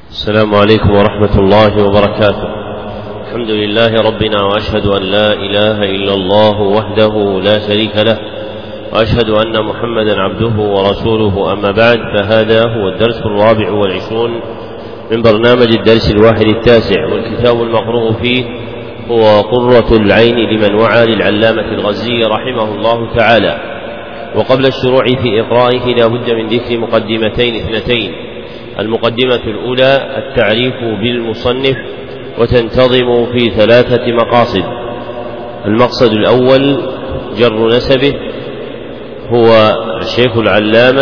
السلام عليكم ورحمة الله وبركاته. الحمد لله ربنا، وأشهد أن لا إله إلا الله وحده لا شريك له، وأشهد أن محمدا عبده ورسوله. أما بعد، فهذا هو الدرس 24 من برنامج الدرس 31، والكتاب المقروء فيه هو قرة العين لمن وعى للعلامة الغزي رحمه الله تعالى. وقبل الشروع في إقرائه لا بد من ذكر مقدمتين اثنتين. المقدمة الأولى التعريف بالمصنف، وتنتظم في 3 مقاصد. المقصد الأول جر نسبه، هو الشيخ العلامة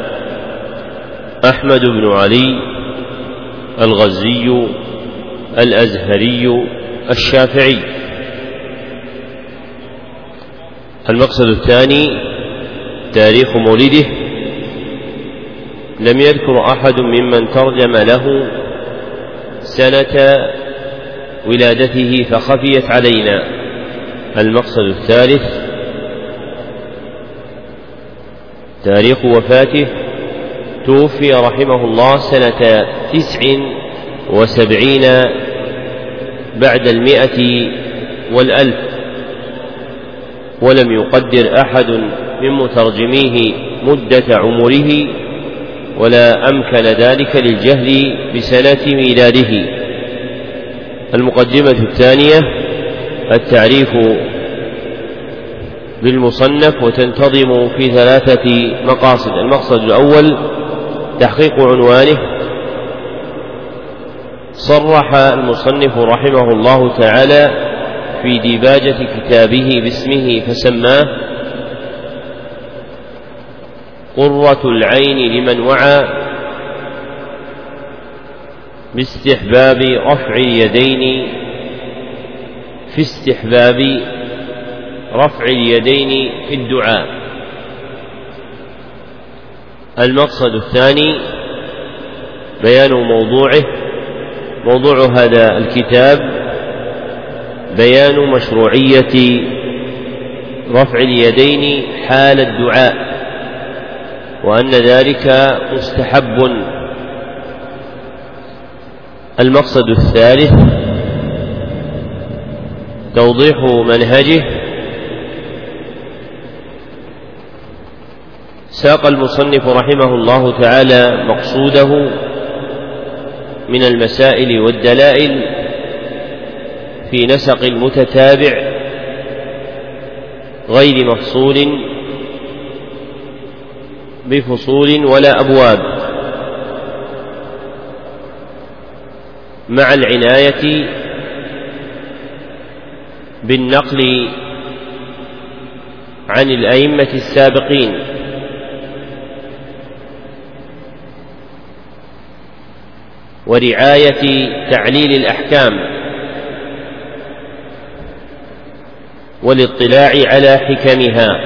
أحمد بن علي الغزي الأزهري الشافعي. المقصد الثاني تاريخ مولده، لم يذكر أحد ممن ترجم له سنة ولادته فخفيت علينا. المقصد الثالث تاريخ وفاته، توفي رحمه الله سنة 79 بعد 100 و1000، ولم يقدر أحد من مترجميه مدة عمره، ولا أمكن ذلك للجهل بسنة ميلاده. المقدمة الثانية التعريف بالمصنف، وتنتظم في 3 مقاصد. المقصد الأول تحقيق عنوانه. صرح المصنف رحمه الله تعالى في ديباجة كتابه باسمه فسماه قرة العين لمن وعى، باستحباب رفع اليدين، في استحباب رفع اليدين في الدعاء. المقصد الثاني بيان موضوعه. موضوع هذا الكتاب بيان مشروعية رفع اليدين حال الدعاء، وأن ذلك مستحب. المقصد الثالث توضيح منهجه. ساق المصنف رحمه الله تعالى مقصوده من المسائل والدلائل في نسق متتابع غير مفصول بفصول ولا أبواب، مع العناية بالنقل عن الأئمة السابقين، ورعاية تعليل الأحكام، والاطلاع على حكمها.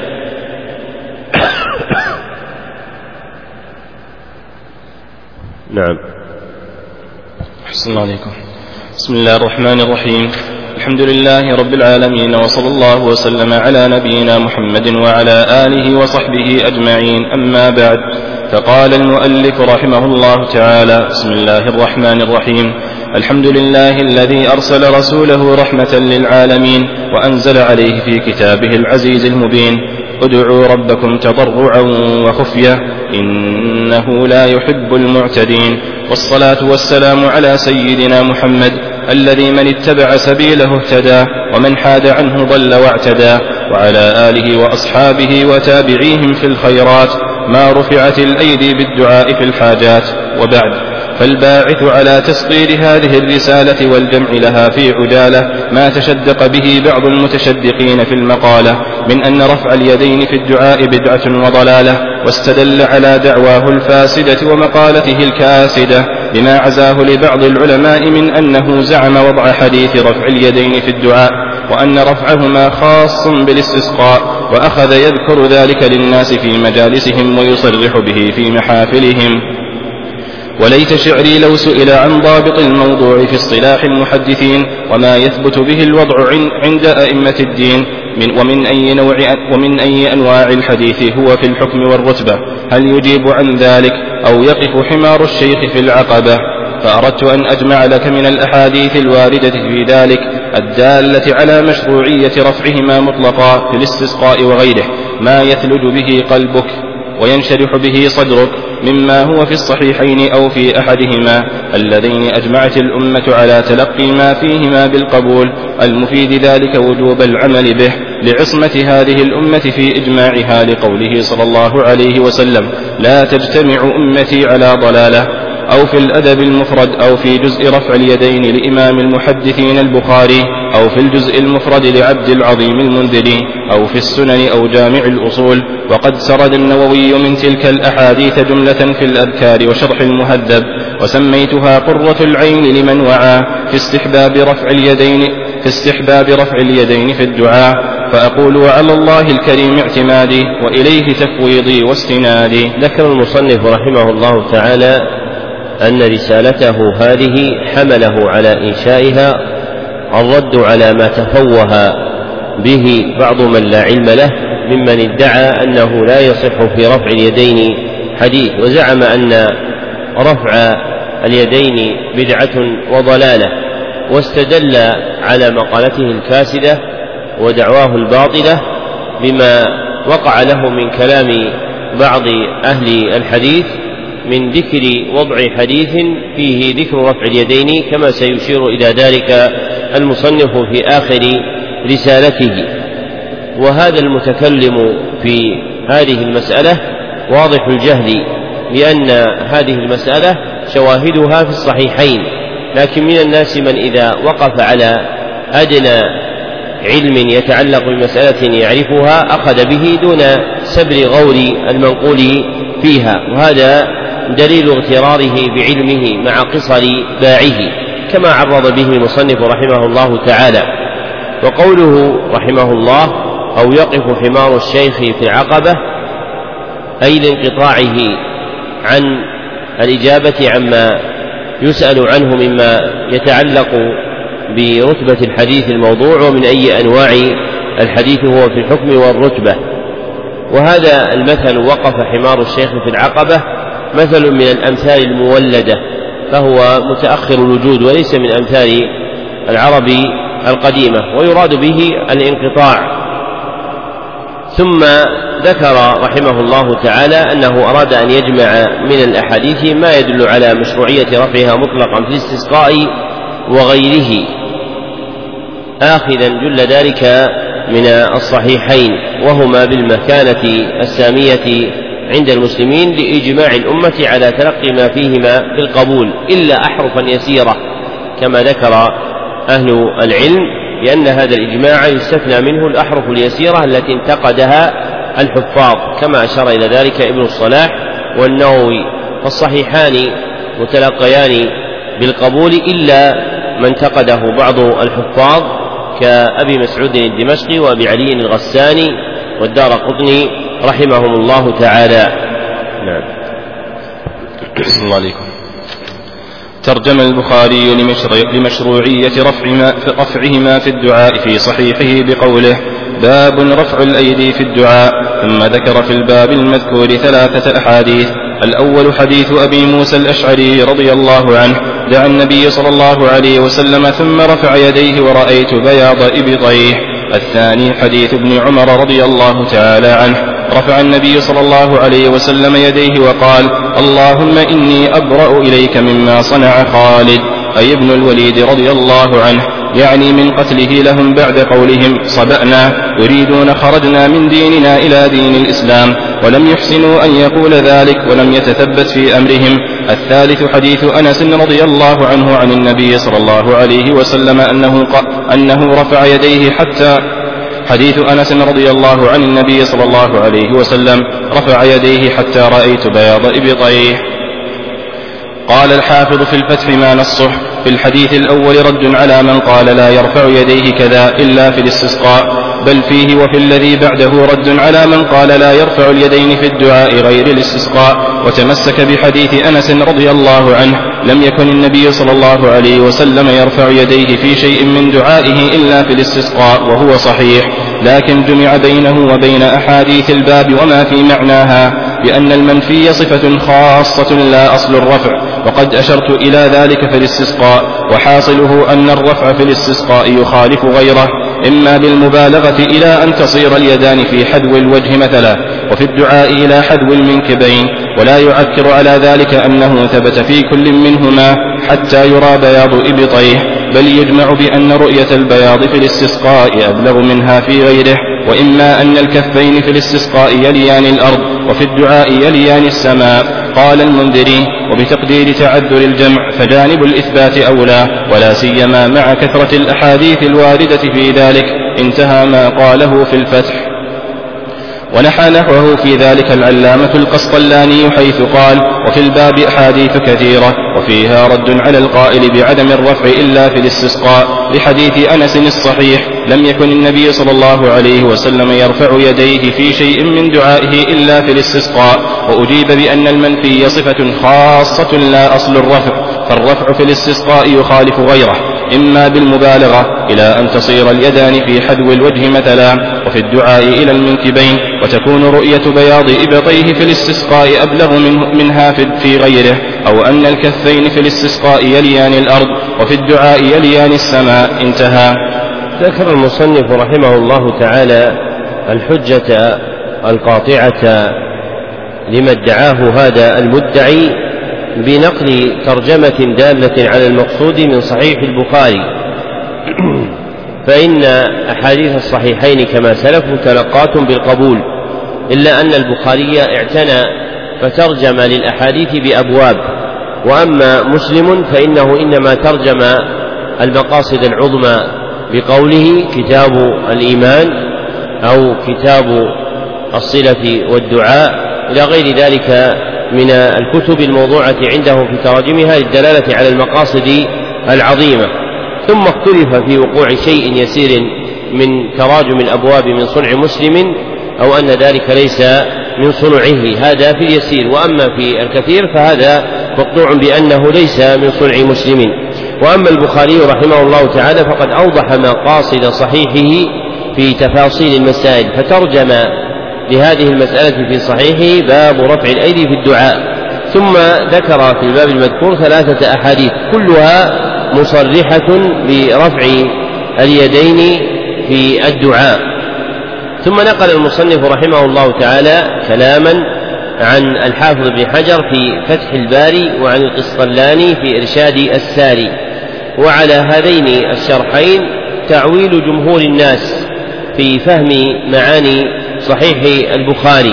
نعم. أحسن الله عليكم. بسم الله الرحمن الرحيم. الحمد لله رب العالمين، وصلى الله وسلم على نبينا محمد وعلى آله وصحبه أجمعين. أما بعد، فقال المؤلف رحمه الله تعالى: بسم الله الرحمن الرحيم. الحمد لله الذي أرسل رسوله رحمة للعالمين، وأنزل عليه في كتابه العزيز المبين: ادعوا ربكم تضرعا وخفية إنه لا يحب المعتدين. والصلاة والسلام على سيدنا محمد الذي من اتبع سبيله اهتدى، ومن حاد عنه ضل واعتدى، وعلى آله وأصحابه وتابعيهم في الخيرات، ما رفعت الأيدي بالدعاء في الحاجات. وبعد، فالباعث على تسطير هذه الرسالة والجمع لها في عجالة ما تشدق به بعض المتشدقين في المقالة من أن رفع اليدين في الدعاء بدعة وضلالة، واستدل على دعواه الفاسدة ومقالته الكاسدة بما عزاه لبعض العلماء من أنه زعم وضع حديث رفع اليدين في الدعاء، وأن رفعهما خاص بالاستسقاء، وأخذ يذكر ذلك للناس في مجالسهم ويصرح به في محافلهم. وليت شعري لو سئل عن ضابط الموضوع في اصطلاح المحدثين، وما يثبت به الوضع عند أئمة الدين، ومن أي أنواع الحديث هو في الحكم والرتبة، هل يجيب عن ذلك أو يقف حمار الشيخ في العقبة؟ فأردت أن أجمع لك من الأحاديث الواردة في ذلك الدالة على مشروعية رفعهما مطلقا في الاستسقاء وغيره ما يثلج به قلبك وينشرح به صدرك مما هو في الصحيحين أو في أحدهما اللذين أجمعت الأمة على تلقي ما فيهما بالقبول المفيد ذلك وجوب العمل به لعصمة هذه الأمة في إجماعها لقوله صلى الله عليه وسلم لا تجتمع أمتي على ضلالة أو في الأدب المفرد أو في جزء رفع اليدين لإمام المحدثين البخاري أو في الجزء المفرد لعبد العظيم المنذري أو في السنن أو جامع الأصول. وقد سرد النووي من تلك الأحاديث جملة في الأذكار وشرح المهذب وسميتها قرة العين لمن وعى في استحباب رفع اليدين في الدعاء فأقول وعلى الله الكريم اعتمادي وإليه تفويضي واستنادي. ذكر المصنف رحمه الله تعالى أن رسالته هذه حمله على إنشائها الرد على ما تفوه به بعض من لا علم له ممن ادعى أنه لا يصح في رفع اليدين حديث وزعم أن رفع اليدين بدعة وضلالة واستدل على مقالته الفاسدة ودعواه الباطلة بما وقع له من كلام بعض أهل الحديث من ذكر وضع حديث فيه ذكر رفع اليدين كما سيشير إلى ذلك المصنف في آخر رسالته. وهذا المتكلم في هذه المسألة واضح الجهل لأن هذه المسألة شواهدها في الصحيحين لكن من الناس من إذا وقف على أدنى علم يتعلق بمسألة يعرفها أخذ به دون سبر غور المنقول فيها وهذا دليل اغتراره بعلمه مع قصر باعه كما عرض به المصنف رحمه الله تعالى. وقوله رحمه الله أو يقف حمار الشيخ في العقبة أي لانقطاعه عن الإجابة عما يسأل عنه مما يتعلق برتبة الحديث الموضوع ومن أي أنواع الحديث هو في الحكم والرتبة. وهذا المثل وقف حمار الشيخ في العقبة مثل من الأمثال المولدة فهو متأخر الوجود وليس من أمثال العرب القديمة ويراد به الانقطاع. ثم ذكر رحمه الله تعالى أنه أراد أن يجمع من الأحاديث ما يدل على مشروعية رفعها مطلقا في الاستسقاء وغيره آخذا جل ذلك من الصحيحين وهما بالمكانة السامية عند المسلمين لإجماع الأمة على تلقي ما فيهما بالقبول إلا أحرفا يسيرة كما ذكر أهل العلم لأن هذا الإجماع يستثنى منه الأحرف اليسيرة التي انتقدها الحفاظ كما أشار إلى ذلك ابن الصلاح والنووي. فالصحيحان متلقيان بالقبول إلا ما انتقده بعض الحفاظ كأبي مسعود الدمشقي وأبي علي الغساني والدارقطني رحمهم الله تعالى. نعم. بسم الله عليكم. ترجم البخاري لمشروعية رفعهما في الدعاء في صحيحه بقوله باب رفع الأيدي في الدعاء ثم ذكر في الباب المذكور 3 أحاديث. الأول حديث أبي موسى الأشعري رضي الله عنه دعا النبي صلى الله عليه وسلم ثم رفع يديه ورأيت بياض إبطيه. الثاني حديث ابن عمر رضي الله تعالى عنه رفع النبي صلى الله عليه وسلم يديه وقال اللهم إني أبرأ إليك مما صنع خالد أي ابن الوليد رضي الله عنه يعني من قتله لهم بعد قولهم صبأنا يريدون خرجنا من ديننا إلى دين الإسلام ولم يحسنوا أن يقول ذلك ولم يتثبت في أمرهم. الثالث حديث أنس رضي الله عنه عن النبي صلى الله عليه وسلم أنه رفع يديه حتى حديث أنس رضي الله عن النبي صلى الله عليه وسلم رفع يديه حتى رأيت بياض إبطيه. قال الحافظ في الفتح ما نصه في الحديث الأول رد على من قال لا يرفع يديه كذا إلا في الاستسقاء بل فيه وفي الذي بعده رد على من قال لا يرفع اليدين في الدعاء غير الاستسقاء وتمسك بحديث أنس رضي الله عنه لم يكن النبي صلى الله عليه وسلم يرفع يديه في شيء من دعائه إلا في الاستسقاء وهو صحيح لكن جمع بينه وبين أحاديث الباب وما في معناها بأن المنفي صفة خاصة لا أصل الرفع، وقد أشرت إلى ذلك في الاستسقاء. وحاصله أن الرفع في الاستسقاء يخالف غيره، إما بالمبالغة إلى أن تصير اليدان في حذو الوجه مثلا، وفي الدعاء إلى حذو المنكبين، ولا يعكر على ذلك أنه ثبت في كل منهما حتى يرى بياض إبطيه، بل يجمع بأن رؤية البياض في الاستسقاء أبلغ منها في غيره. وإما أن الكفين في الاستسقاء يليان الأرض وفي الدعاء يليان السماء. قال المنذري: وبتقدير تعذر الجمع فجانب الإثبات أولى، ولا سيما مع كثرة الأحاديث الواردة في ذلك. انتهى ما قاله في الفتح. ونحى نحوه في ذلك العلامة القسطلاني حيث قال: وفي الباب أحاديث كثيرة وفيها رد على القائل بعدم الرفع إلا في الاستسقاء، لحديث أنس الصحيح: لم يكن النبي صلى الله عليه وسلم يرفع يديه في شيء من دعائه إلا في الاستسقاء. وأجيب بأن المنفي صفة خاصة لا أصل الرفع، فالرفع في الاستسقاء يخالف غيره، إما بالمبالغة إلى أن تصير اليدان في حذو الوجه مثلا، وفي الدعاء إلى المنكبين، وتكون رؤية بياض إبطيه في الاستسقاء أبلغ منها في غيره، أو أن الكفين في الاستسقاء يليان الأرض وفي الدعاء يليان السماء. انتهى. ذكر المصنف رحمه الله تعالى الحجة القاطعة لما ادعاه هذا المدعي بنقل ترجمة دالة على المقصود من صحيح البخاري، فإن أحاديث الصحيحين كما سلف متلقات بالقبول، إلا أن البخاري اعتنى فترجم للأحاديث بأبواب، وأما مسلم فإنه إنما ترجم المقاصد العظمى بقوله كتاب الإيمان أو كتاب الصلة والدعاء إلى غير ذلك من الكتب الموضوعة عنده في تراجمها للدلالة على المقاصد العظيمة. ثم اختلف في وقوع شيء يسير من تراجم الأبواب من صنع مسلم أو أن ذلك ليس من صنعه، هذا في اليسير، وأما في الكثير فهذا مقطوع بأنه ليس من صنع مسلم. وأما البخاري رحمه الله تعالى فقد أوضح مقاصد صحيحه في تفاصيل المسائل، فترجم لهذه المسألة في صحيحه باب رفع الأيدي في الدعاء، ثم ذكر في الباب المذكور 3 أحاديث كلها مصرحة برفع اليدين في الدعاء. ثم نقل المصنف رحمه الله تعالى كلاما عن الحافظ بن حجر في فتح الباري وعن القسطلاني في إرشاد الساري، وعلى هذين الشرحين تعويل جمهور الناس في فهم معاني صحيح البخاري.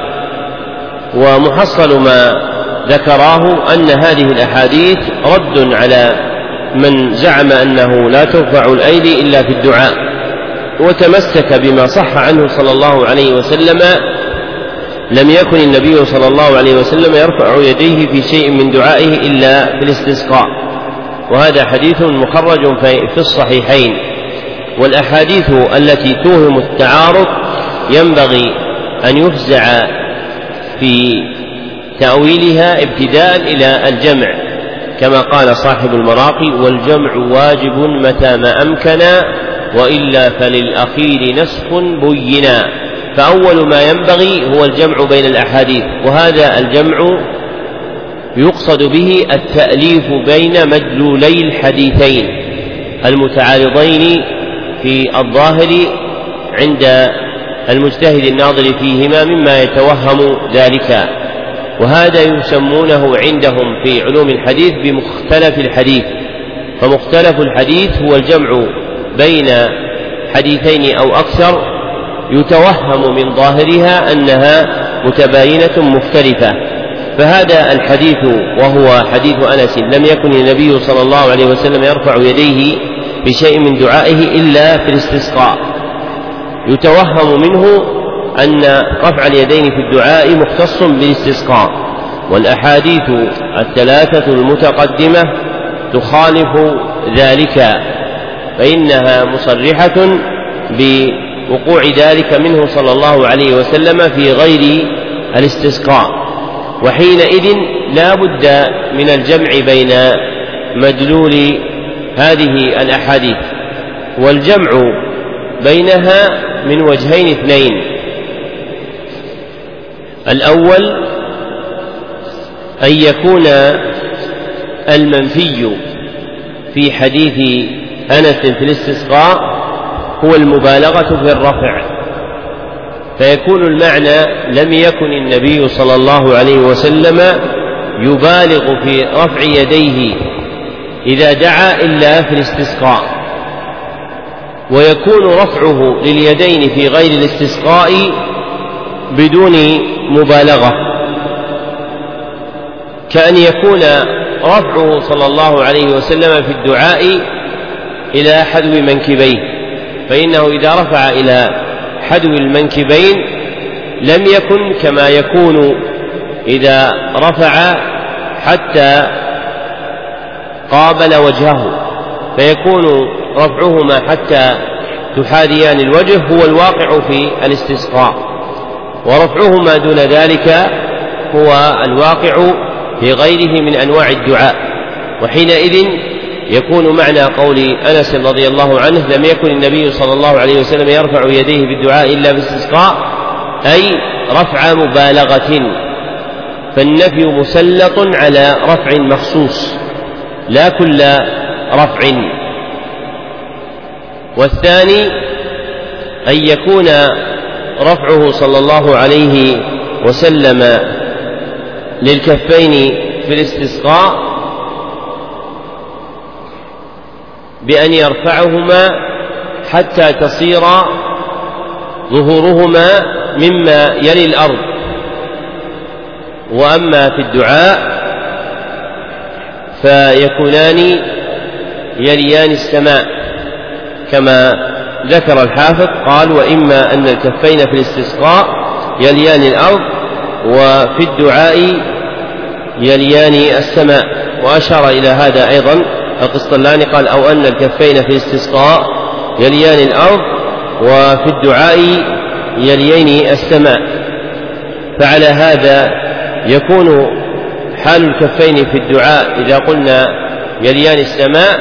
ومحصل ما ذكراه أن هذه الأحاديث رد على من زعم أنه لا ترفع الأيدي إلا في الدعاء، وتمسك بما صح عنه صلى الله عليه وسلم: لم يكن النبي صلى الله عليه وسلم يرفع يديه في شيء من دعائه إلا في الاستسقاء، وهذا حديث مخرج في الصحيحين. والأحاديث التي توهم التعارض ينبغي أن يفزع في تأويلها ابتداء إلى الجمع، كما قال صاحب المراقي: والجمع واجب متى ما أمكن، وإلا فللأخير نسخ بينا. فأول ما ينبغي هو الجمع بين الأحاديث، وهذا الجمع يقصد به التأليف بين مدلولي الحديثين المتعارضين في الظاهر عند المجتهد الناظر فيهما مما يتوهم ذلك، وهذا يسمونه عندهم في علوم الحديث بمختلف الحديث. فمختلف الحديث هو الجمع بين حديثين أو أكثر يتوهم من ظاهرها أنها متباينة مختلفة. فهذا الحديث وهو حديث أنس: لم يكن النبي صلى الله عليه وسلم يرفع يديه بشيء من دعائه إلا في الاستسقاء، يتوهم منه أن رفع اليدين في الدعاء مختص بالاستسقاء. والأحاديث 3 المتقدمة تخالف ذلك، فإنها مصرحة بوقوع ذلك منه صلى الله عليه وسلم في غير الاستسقاء، وحينئذ لا بد من الجمع بين مدلول هذه الأحاديث، والجمع بينها من وجهين اثنين: الأول أن يكون المنفي في حديث أنس في الاستسقاء هو المبالغة في الرفع، فيكون المعنى لم يكن النبي صلى الله عليه وسلم يبالغ في رفع يديه إذا دعا إلا في الاستسقاء، ويكون رفعه لليدين في غير الاستسقاء بدون مبالغة، كأن يكون رفعه صلى الله عليه وسلم في الدعاء إلى حذو منكبيه، فإنه إذا رفع إلى حذو المنكبين لم يكن كما يكون إذا رفع حتى قابل وجهه، فيكون رفعهما حتى تحاذيان الوجه هو الواقع في الاستسقاء، ورفعهما دون ذلك هو الواقع في غيره من أنواع الدعاء. وحينئذ يكون معنى قول أنس رضي الله عنه لم يكن النبي صلى الله عليه وسلم يرفع يديه بالدعاء إلا بالاستسقاء أي رفع مبالغة، فالنفي مسلط على رفع مخصوص لا كل رفع. والثاني أن يكون رفعه صلى الله عليه وسلم للكفين في الاستسقاء بأن يرفعهما حتى تصير ظهورهما مما يلي الأرض، وأما في الدعاء فيكونان يليان السماء كما ذكر الحافظ قال وإما أن الكفين في الاستسقاء يليان الأرض وفي الدعاء يليان السماء، وأشار إلى هذا أيضا القسطلاني قال أو أن الكفين في الاستسقاء يليان الأرض وفي الدعاء يليان السماء. فعلى هذا يكون حال الكفين في الدعاء إذا قلنا يليان السماء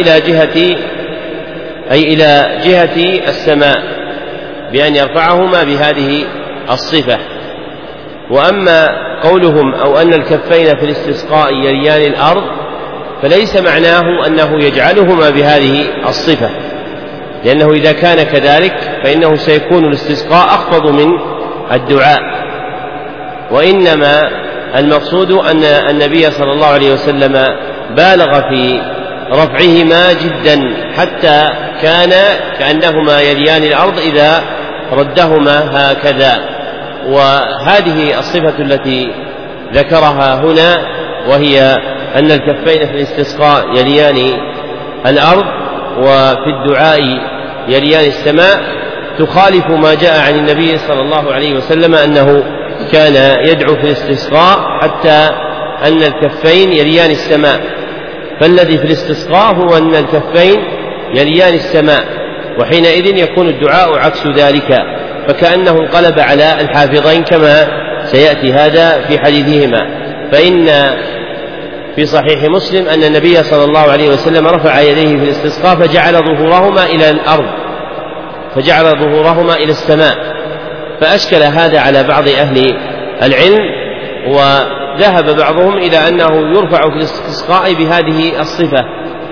أي إلى جهة السماء بأن يرفعهما بهذه الصفة. وأما قولهم أو أن الكفين في الاستسقاء يليان الأرض فليس معناه أنه يجعلهما بهذه الصفة، لأنه إذا كان كذلك فإنه سيكون الاستسقاء أخفض من الدعاء، وإنما المقصود أن النبي صلى الله عليه وسلم بالغ في رفعهما جدا حتى كان كأنهما يليان الأرض إذا ردهما هكذا. وهذه الصفة التي ذكرها هنا وهي أن الكفين في الاستسقاء يليان الأرض وفي الدعاء يليان السماء تخالف ما جاء عن النبي صلى الله عليه وسلم أنه كان يدعو في الاستسقاء حتى أن الكفين يليان السماء، فالذي في الاستسقاء هو أن الكفين يليان السماء، وحينئذ يكون الدعاء عكس ذلك، فكأنه انقلب على الحافظين كما سيأتي هذا في حديثهما. فإن في صحيح مسلم أن النبي صلى الله عليه وسلم رفع يديه في الاستسقاء فجعل ظهورهما إلى الأرض، فجعل ظهورهما إلى السماء، فأشكل هذا على بعض أهل العلم، وذهب بعضهم إلى أنه يرفع في الاستسقاء بهذه الصفة،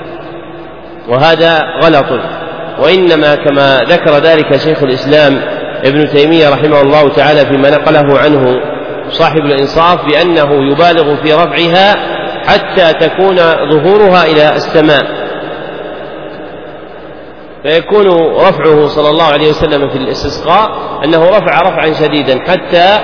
وهذا غلط. وإنما كما ذكر ذلك شيخ الإسلام ابن تيمية رحمه الله تعالى فيما نقله عنه صاحب الإنصاف بأنه يبالغ في رفعها حتى تكون ظهورها إلى السماء، فيكون رفعه صلى الله عليه وسلم في الاستسقاء أنه رفع رفعا شديدا حتى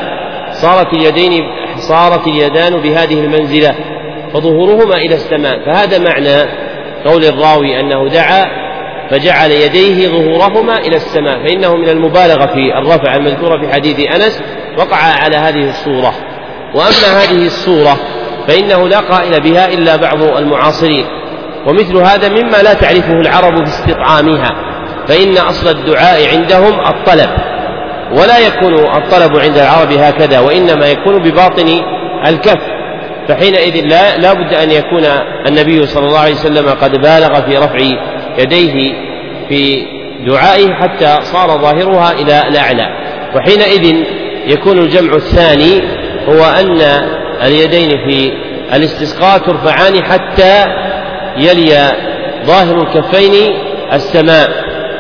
صارت اليدان بهذه المنزلة فظهورهما إلى السماء. فهذا معنى قول الراوي أنه دعا فجعل يديه ظهورهما إلى السماء، فإنه من المبالغة في الرفع المذكورة في حديث أنس وقع على هذه الصورة. وأما هذه الصورة فإنه لا قائل بها إلا بعض المعاصرين، ومثل هذا مما لا تعرفه العرب في استطعامها، فإن أصل الدعاء عندهم الطلب، ولا يكون الطلب عند العرب هكذا، وإنما يكون بباطن الكف، فحينئذ لا بد أن يكون النبي صلى الله عليه وسلم قد بالغ في رفع يديه في دعائه حتى صار ظاهرها إلى الأعلى، وحينئذ يكون الجمع الثاني هو أن اليدين في الاستسقاء ترفعان حتى يلي ظاهر الكفين السماء،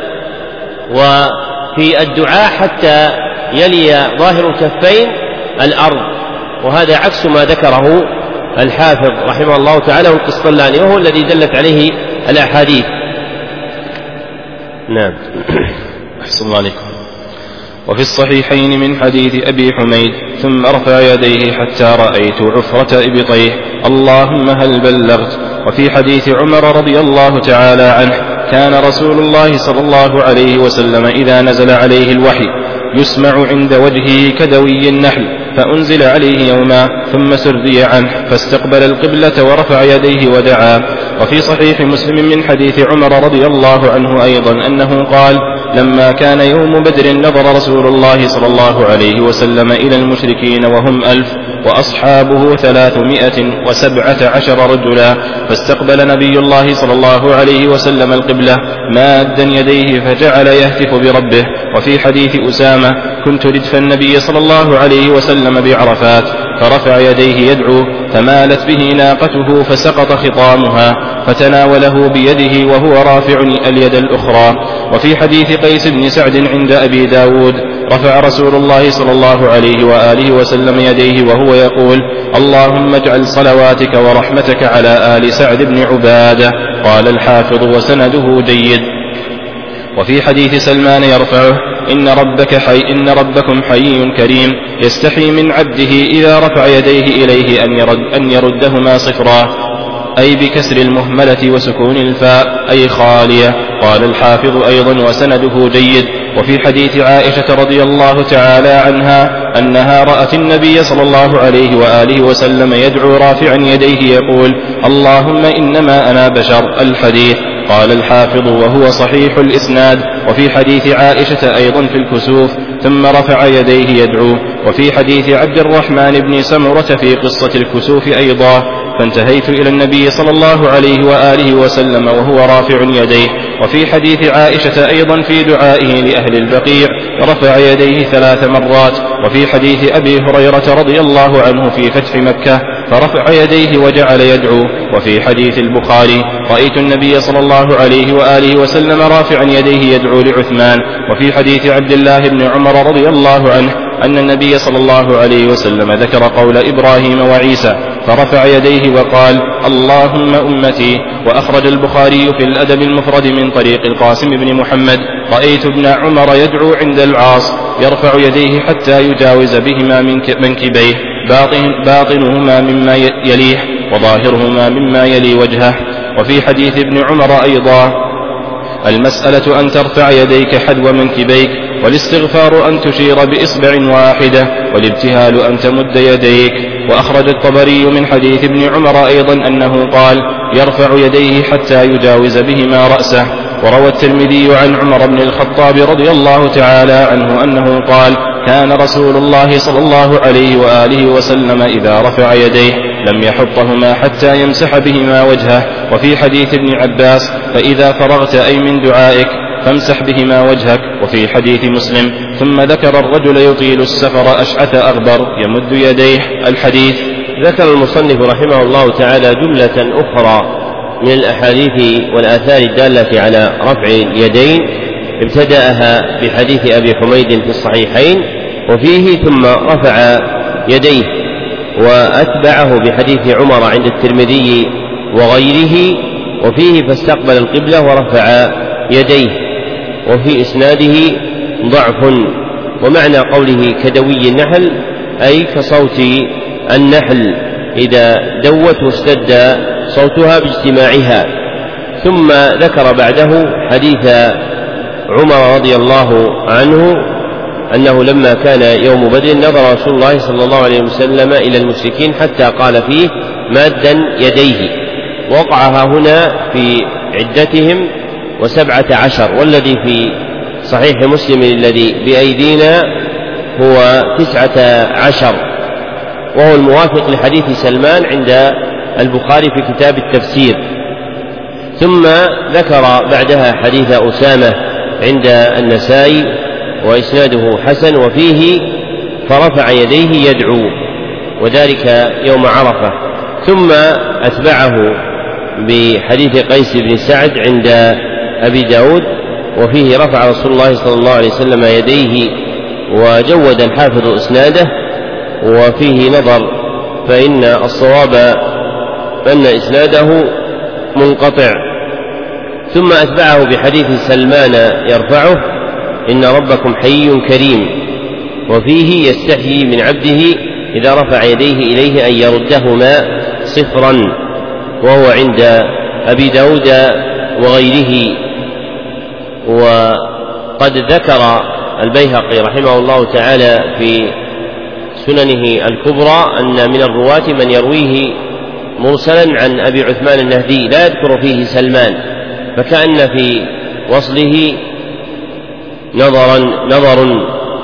وفي الدعاء حتى يلي ظاهر الكفين الأرض، وهذا عكس ما ذكره الحافظ رحمه الله تعالى والقسطلاني، وهو الذي دلت عليه الأحاديث. نعم. أحسن الله عليكم. وفي الصحيحين من حديث أبي حميد: ثم رفع يديه حتى رأيت عفرة إبطيه اللهم هل بلغت. وفي حديث عمر رضي الله تعالى عنه: كان رسول الله صلى الله عليه وسلم إذا نزل عليه الوحي يسمع عند وجهه كدوي النحل، فأنزل عليه يوما ثم سري عنه فاستقبل القبلة ورفع يديه ودعا. وفي صحيح مسلم من حديث عمر رضي الله عنه أيضا أنه قال: لما كان يوم بدر نظر رسول الله صلى الله عليه وسلم إلى المشركين وهم 1000 وأصحابه 317 رجلا، فاستقبل نبي الله صلى الله عليه وسلم القبلة مادا يديه فجعل يهتف بربه. وفي حديث أسامة: كنت ردف النبي صلى الله عليه وسلم بعرفات فرفع يديه يدعو فمالت به ناقته فسقط خطامها فتناوله بيده وهو رافع اليد الأخرى. وفي حديث قيس بن سعد عند أبي داود: رفع رسول الله صلى الله عليه وآله وسلم يديه وهو يقول: اللهم اجعل صلواتك ورحمتك على آل سعد بن عبادة. قال الحافظ: وسنده جيد. وفي حديث سلمان يرفعه: إن ربكم حي كريم يستحي من عبده إذا رفع يديه إليه أن يردهما صفرا، أي بكسر المهملة وسكون الفاء، أي خالية. قال الحافظ أيضا: وسنده جيد. وفي حديث عائشة رضي الله تعالى عنها أنها رأت النبي صلى الله عليه وآله وسلم يدعو رافعا يديه يقول: اللهم إنما أنا بشر. الحديث. قال الحافظ: وهو صحيح الإسناد. وفي حديث عائشة أيضا في الكسوف: ثم رفع يديه يدعو. وفي حديث عبد الرحمن بن سمرة في قصة الكسوف أيضا: فانتهيت إلى النبي صلى الله عليه وآله وسلم وهو رافع يديه. وفي حديث عائشة أيضا في دعائه لأهل البقيع: رفع يديه 3 مرات. وفي حديث أبي هريرة رضي الله عنه في فتح مكة: فرفع يديه وجعل يدعو. وفي حديث البخاري: رأيت النبي صلى الله عليه وآله وسلم رافعا يديه يدعو لعثمان. وفي حديث عبد الله بن عمر رضي الله عنه أن النبي صلى الله عليه وسلم ذكر قول إبراهيم وعيسى فرفع يديه وقال: اللهم أمتي. وأخرج البخاري في الأدب المفرد من طريق القاسم بن محمد: رأيت ابن عمر يدعو عند العاص يرفع يديه حتى يجاوز بهما منكبيه، باطنهما مما يليه وظاهرهما مما يلي وجهه. وفي حديث ابن عمر أيضا: المسألة أن ترفع يديك حذو منكبيك، والاستغفار أن تشير بإصبع واحدة، والابتهال أن تمد يديك. وأخرج الطبري من حديث ابن عمر أيضا أنه قال: يرفع يديه حتى يجاوز بهما رأسه. وروى الترمذي عن عمر بن الخطاب رضي الله تعالى عنه أنه قال: كان رسول الله صلى الله عليه وآله وسلم إذا رفع يديه لم يحطهما حتى يمسح بهما وجهه. وفي حديث ابن عباس: فإذا فرغت أي من دعائك فامسح بهما وجهك. وفي حديث مسلم: ثم ذكر الرجل يطيل السفر أشعث أغبر يمد يديه. الحديث. ذكر المصنف رحمه الله تعالى جملة أخرى من الأحاديث والآثار الدالة على رفع اليدين، ابتدأها بحديث أبي حميد في الصحيحين وفيه ثم رفع يديه، وأتبعه بحديث عمر عند الترمذي وغيره وفيه فاستقبل القبلة ورفع يديه، وفي إسناده ضعف. ومعنى قوله كدوي النحل أي كصوت النحل إذا دوت واشتد صوتها باجتماعها. ثم ذكر بعده حديث عمر رضي الله عنه أنه لما كان يوم بدر نظر رسول الله صلى الله عليه وسلم إلى المشركين حتى قال فيه مادا يديه، وقعها هنا في عدتهم 17، والذي في صحيح مسلم الذي بأيدينا هو 19، وهو الموافق لحديث سلمان عند البخاري في كتاب التفسير. ثم ذكر بعدها حديث أسامة عند النسائي وإسناده حسن، وفيه فرفع يديه يدعو، وذلك يوم عرفة. ثم أتبعه بحديث قيس بن سعد عند أبي داود، وفيه رفع رسول الله صلى الله عليه وسلم يديه، وجود الحافظ إسناده وفيه نظر، فإن الصواب أن إسناده منقطع. ثم أتبعه بحديث سلمان يرفعه: إن ربكم حي كريم، وفيه يستحيي من عبده إذا رفع يديه إليه أن يردهما صفرا، وهو عند أبي داود وغيره. وقد ذكر البيهقي رحمه الله تعالى في سننه الكبرى أن من الرواة من يرويه مرسلا عن أبي عثمان النهدي لا يذكر فيه سلمان، فكأن في وصله نظر،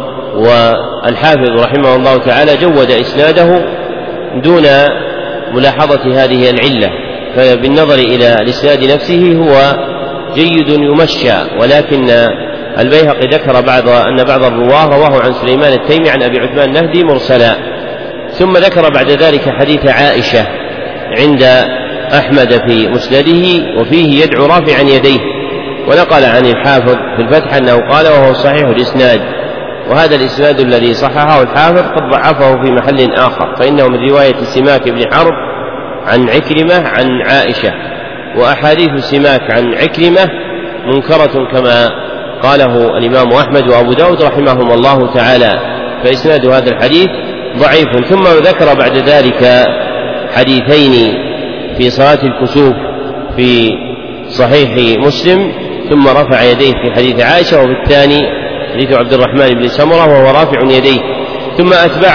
والحافظ رحمه الله تعالى جود إسناده دون ملاحظة هذه العلة، فبالنظر إلى الإسناد نفسه هو جيد يمشى. ولكن البيهقي ذكر أن بعض الرواه رواه عن سليمان التيمي عن أبي عثمان النهدي مرسلا. ثم ذكر بعد ذلك حديث عائشة عند أحمد في مسنده، وفيه يدعو رافعا يديه، ونقل عن الحافظ في الفتح أنه قال وهو صحيح الإسناد، وهذا الإسناد الذي صححه الحافظ قد ضعفه في محل آخر، فإنه من رواية سماك بن حرب عن عكرمة عن عائشة، وأحاديث سماك عن عكرمة منكرة كما قاله الإمام أحمد وأبو داود رحمهم الله تعالى، فإسناد هذا الحديث ضعيف. ثم ذكر بعد ذلك حديثين في صلاة الكسوف في صحيح مسلم، ثم رفع يديه في حديث عائشة، وفي الثاني حديث عبد الرحمن بن سمرة وهو رافع يديه. ثم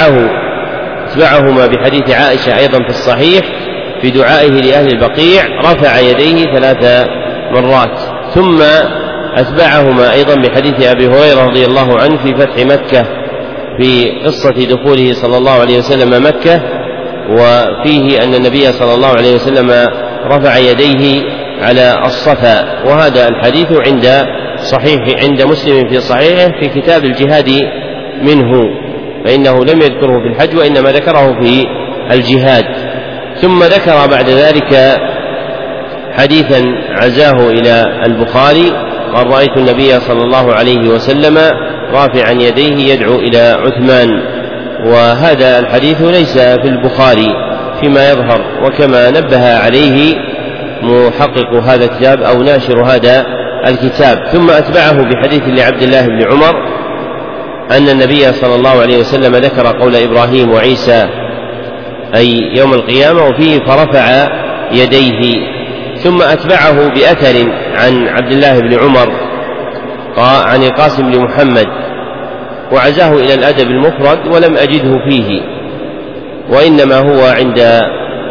أتبعهما بحديث عائشة أيضا في الصحيح في دعائه لأهل البقيع رفع يديه 3 مرات. ثم أتبعهما أيضا بحديث أبي هريرة رضي الله عنه في فتح مكة في قصة دخوله صلى الله عليه وسلم مكة، وفيه أن النبي صلى الله عليه وسلم رفع يديه على الصفا، وهذا الحديث عند مسلم في صحيحه في كتاب الجهاد منه، فإنه لم يذكره في الحج وإنما ذكره في الجهاد. ثم ذكر بعد ذلك حديثا عزاه إلى البخاري: قال رأيت النبي صلى الله عليه وسلم رافعا يديه يدعو إلى عثمان، وهذا الحديث ليس في البخاري فيما يظهر، وكما نبه عليه محقق هذا الكتاب أو ناشر هذا الكتاب. ثم أتبعه بحديث لعبد الله بن عمر أن النبي صلى الله عليه وسلم ذكر قول إبراهيم وعيسى أي يوم القيامة، وفيه فرفع يديه. ثم أتبعه بأثر عن عبد الله بن عمر عن القاسم بن محمد، وعزاه إلى الأدب المفرد ولم أجده فيه، وإنما هو عند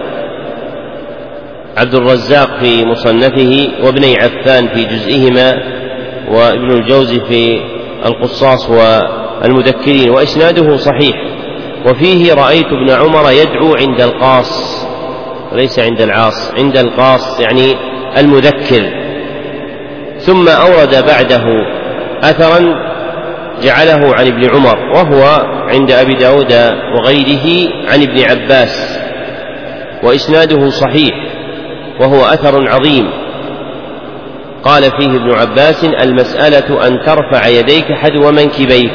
عبد الرزاق في مصنفه، وابني عفان في جزئهما، وابن الجوزي في القصاص والمذكرين، وإسناده صحيح. وفيه رأيت ابن عمر يدعو عند القاص وليس عند العاص، عند القاص يعني المذكر. ثم أورد بعده أثرا جعله عن ابن عمر، وهو عند أبي داود وغيره عن ابن عباس، وإسناده صحيح، وهو أثر عظيم. قال فيه ابن عباس: المسألة أن ترفع يديك حذو منكبيك،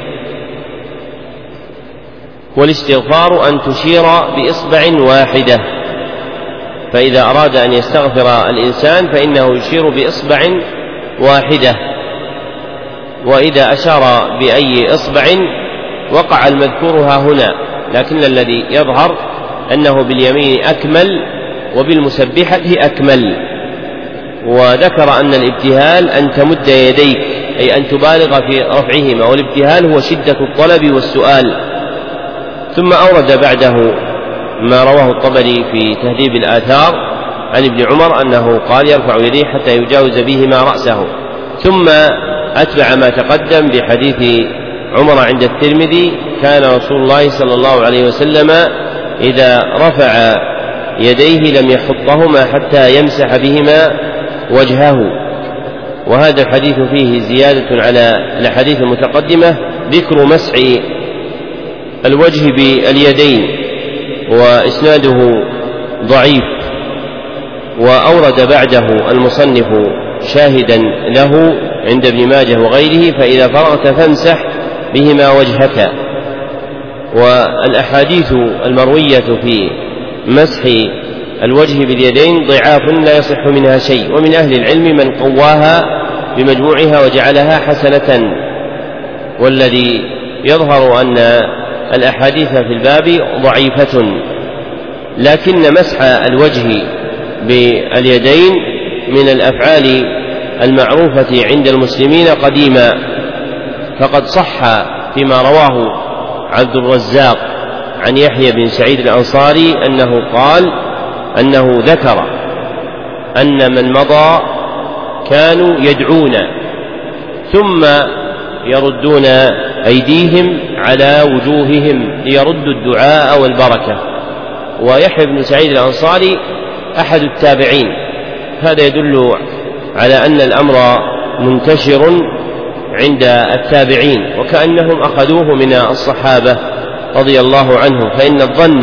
والاستغفار أن تشير بإصبع واحدة، فإذا أراد أن يستغفر الإنسان فإنه يشير بإصبع واحدة، وإذا أشار بأي إصبع وقع المذكور هنا، لكن الذي يظهر أنه باليمين أكمل وبالمسبحة أكمل. وذكر أن الابتهال أن تمد يديك أي أن تبالغ في رفعهما، والابتهال هو شدة الطلب والسؤال. ثم أورد بعده ما رواه الطبري في تهذيب الآثار عن ابن عمر أنه قال: يرفع يديه حتى يجاوز بهما رأسه. ثم أتبع ما تقدم بحديث عمر عند الترمذي: كان رسول الله صلى الله عليه وسلم إذا رفع يديه لم يحطهما حتى يمسح بهما وجهه. وهذا الحديث فيه زيادة على الأحاديث المتقدمة، ذكر مسح الوجه باليدين وإسناده ضعيف، وأورد بعده المصنف شاهدا له عند ابن ماجه وغيره: فإذا فرغت فامسح بهما وجهك. والأحاديث المروية في مسح الوجه باليدين ضعاف لا يصح منها شيء، ومن أهل العلم من قواها بمجموعها وجعلها حسنة. والذي يظهر أن الأحاديث في الباب ضعيفة، لكن مسح الوجه باليدين من الأفعال المعروفة عند المسلمين قديما، فقد صح فيما رواه عبد الرزاق عن يحيى بن سعيد الأنصاري أنه قال أنه ذكر أن من مضى كانوا يدعون ثم يردون أيديهم على وجوههم ليردوا الدعاء والبركة. ويحيى بن سعيد الأنصاري أحد التابعين، هذا يدل على أن الأمر منتشر عند التابعين، وكأنهم أخذوه من الصحابة رضي الله عنهم، فإن الظن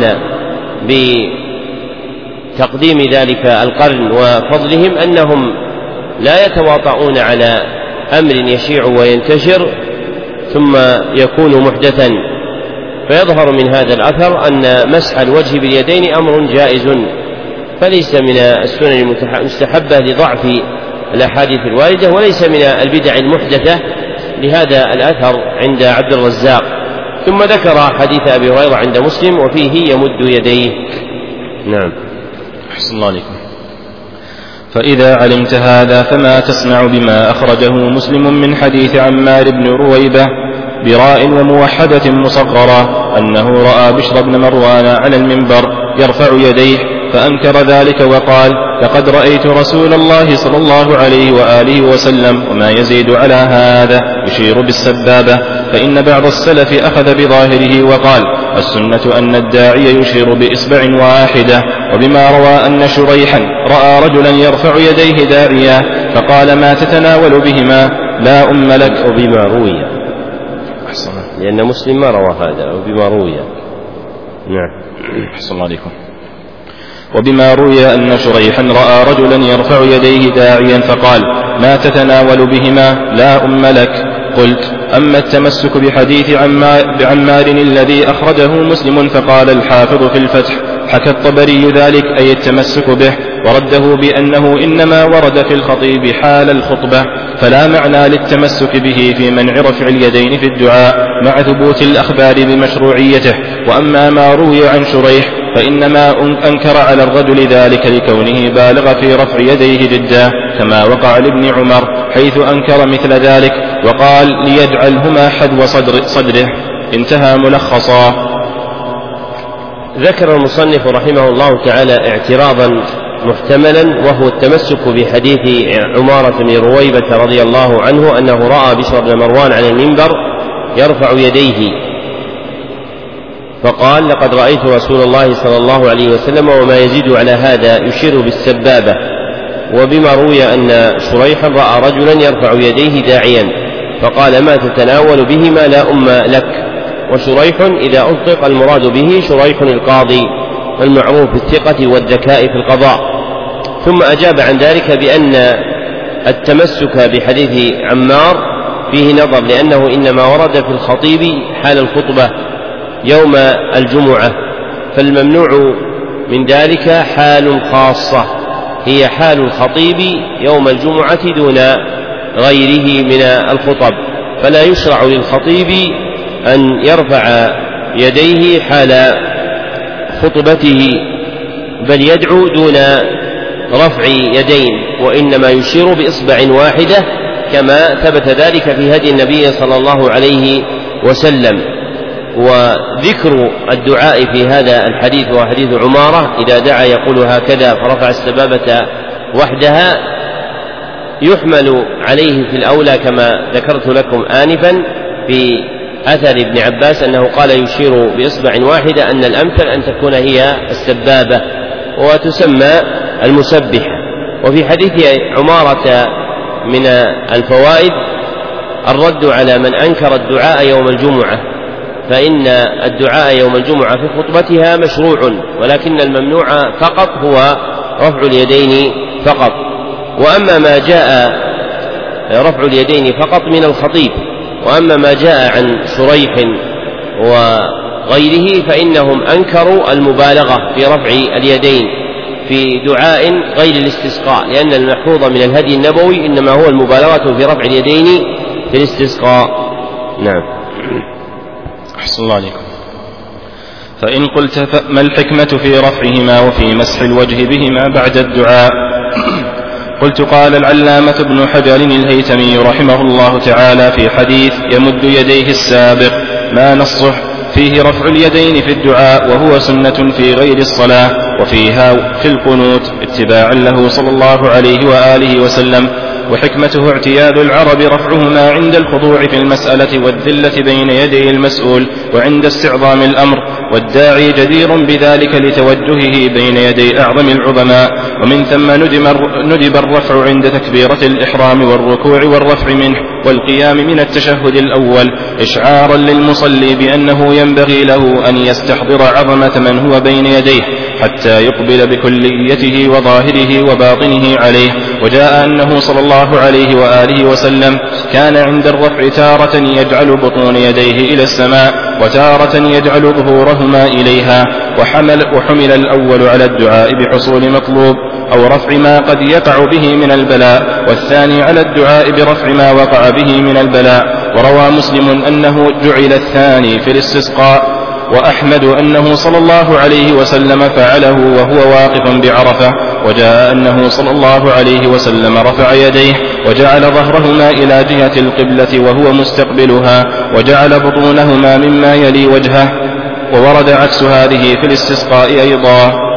بتقديم ذلك القرن وفضلهم أنهم لا يتواطؤون على أمر يشيع وينتشر ثم يكون محدثا. فيظهر من هذا الأثر أن مسح الوجه باليدين أمر جائز، فليس من السنن المستحبة لضعف الأحاديث الواردة، وليس من البدع المحدثة لهذا الأثر عند عبد الرزاق. ثم ذكر حديث أبي هريرة عند مسلم وفيه يمد يديه. نعم. أحسن الله عليكم. فإذا علمت هذا فما تصنع بما أخرجه مسلم من حديث عمار بن رويبة براء وموحدة مصغرة أنه رأى بشر بن مروان على المنبر يرفع يديه فأنكر ذلك وقال: لقد رأيت رسول الله صلى الله عليه وآله وسلم وما يزيد على هذا يشير بالسبابة. فإن بعض السلف أخذ بظاهره وقال: السنة أن الداعي يشير بإصبع واحدة. وبما روى أن شريحا رأى رجلا يرفع يديه داعيا فقال: ما تتناول بهما لا أم لك. وبما روي، لأن مسلم ما روى هذا، وبما روي. نعم. أحسن الله عليكم. وبما روي أن شريحا رأى رجلا يرفع يديه داعيا فقال: ما تتناول بهما لا أم لك. قلت: أما التمسك بحديث عمار الذي أخرجه مسلم فقال الحافظ في الفتح: حكى الطبري ذلك أي التمسك به، ورده بأنه إنما ورد في الخطيب حال الخطبة، فلا معنى للتمسك به في منع رفع اليدين في الدعاء مع ثبوت الأخبار بمشروعيته. وأما ما روي عن شريح فإنما أنكر على الرجل ذلك لكونه بالغ في رفع يديه جدا، كما وقع لابن عمر حيث أنكر مثل ذلك وقال: ليجعلهما حذو صدره. انتهى ملخصا. ذكر المصنف رحمه الله تعالى اعتراضا محتملا، وهو التمسك بحديث عمارة بن رويبة رضي الله عنه أنه رأى بشر بن مروان على المنبر يرفع يديه فقال: لقد رأيت رسول الله صلى الله عليه وسلم وما يزيد على هذا يشير بالسبابة. وبما روي أن شريحا رأى رجلا يرفع يديه داعيا فقال: ما تتناول بهما لا أم لك. وشريح إذا أطلق المراد به شريح القاضي المعروف بالثقة والذكاء في القضاء. ثم أجاب عن ذلك بأن التمسك بحديث عمار فيه نظر، لأنه إنما ورد في الخطيب حال الخطبة يوم الجمعة، فالممنوع من ذلك حال خاصة هي حال الخطيب يوم الجمعة دون غيره من الخطب، فلا يشرع للخطيب أن يرفع يديه حال خطبته، بل يدعو دون رفع يدين، وإنما يشير بإصبع واحدة كما ثبت ذلك في هدي النبي صلى الله عليه وسلم. وذكر الدعاء في هذا الحديث وحديث عمارة إذا دعا يقول هكذا فرفع السبابة وحدها يحمل عليه في الأولى كما ذكرت لكم آنفا في أثر ابن عباس أنه قال يشير بإصبع واحدة، أن الأمثل أن تكون هي السبابة وتسمى المسبحة. وفي حديث عمارة من الفوائد الرد على من أنكر الدعاء يوم الجمعة، فإن الدعاء يوم الجمعة في خطبتها مشروع، ولكن الممنوع فقط هو رفع اليدين فقط. وأما ما جاء رفع اليدين فقط من الخطيب، وأما ما جاء عن شريح وغيره فإنهم أنكروا المبالغة في رفع اليدين في دعاء غير الاستسقاء، لأن المحفوظ من الهدي النبوي إنما هو المبالغة في رفع اليدين في الاستسقاء. نعم. أحسن الله عليكم. فإن قلت ما الحكمة في رفعهما وفي مسح الوجه بهما بعد الدعاء؟ قلت قال العلامة ابن حجر الهيثمي رحمه الله تعالى في حديث يمد يديه السابق ما نصه فيه رفع اليدين في الدعاء وهو سنة في غير الصلاة وفيها في القنوت اتباعا له صلى الله عليه وآله وسلم. وحكمته اعتياد العرب رفعهما عند الخضوع في المسألة والذلة بين يدي المسؤول وعند استعظام الأمر، والداعي جدير بذلك لتوجهه بين يدي أعظم العظماء. ومن ثم ندب الرفع عند تكبيرة الإحرام والركوع والرفع منه والقيام من التشهد الأول إشعارا للمصلي بأنه ينبغي له أن يستحضر عظمة من هو بين يديه حتى يقبل بكليته وظاهره وباطنه عليه. وجاء أنه صلى الله عليه وآله وسلم كان عند الرفع تارة يجعل بطون يديه إلى السماء وتارة يجعل ظهورهما إليها، وحمل الأول على الدعاء بحصول مطلوب أو رفع ما قد يقع به من البلاء، والثاني على الدعاء برفع ما وقع به من البلاء. وروى مسلم أنه جعل الثاني في الاستسقاء، وأحمد أنه صلى الله عليه وسلم فعله وهو واقف بعرفة. وجاء أنه صلى الله عليه وسلم رفع يديه وجعل ظهرهما إلى جهة القبلة وهو مستقبلها وجعل بطونهما مما يلي وجهه، وورد عكس هذه في الاستسقاء أيضا.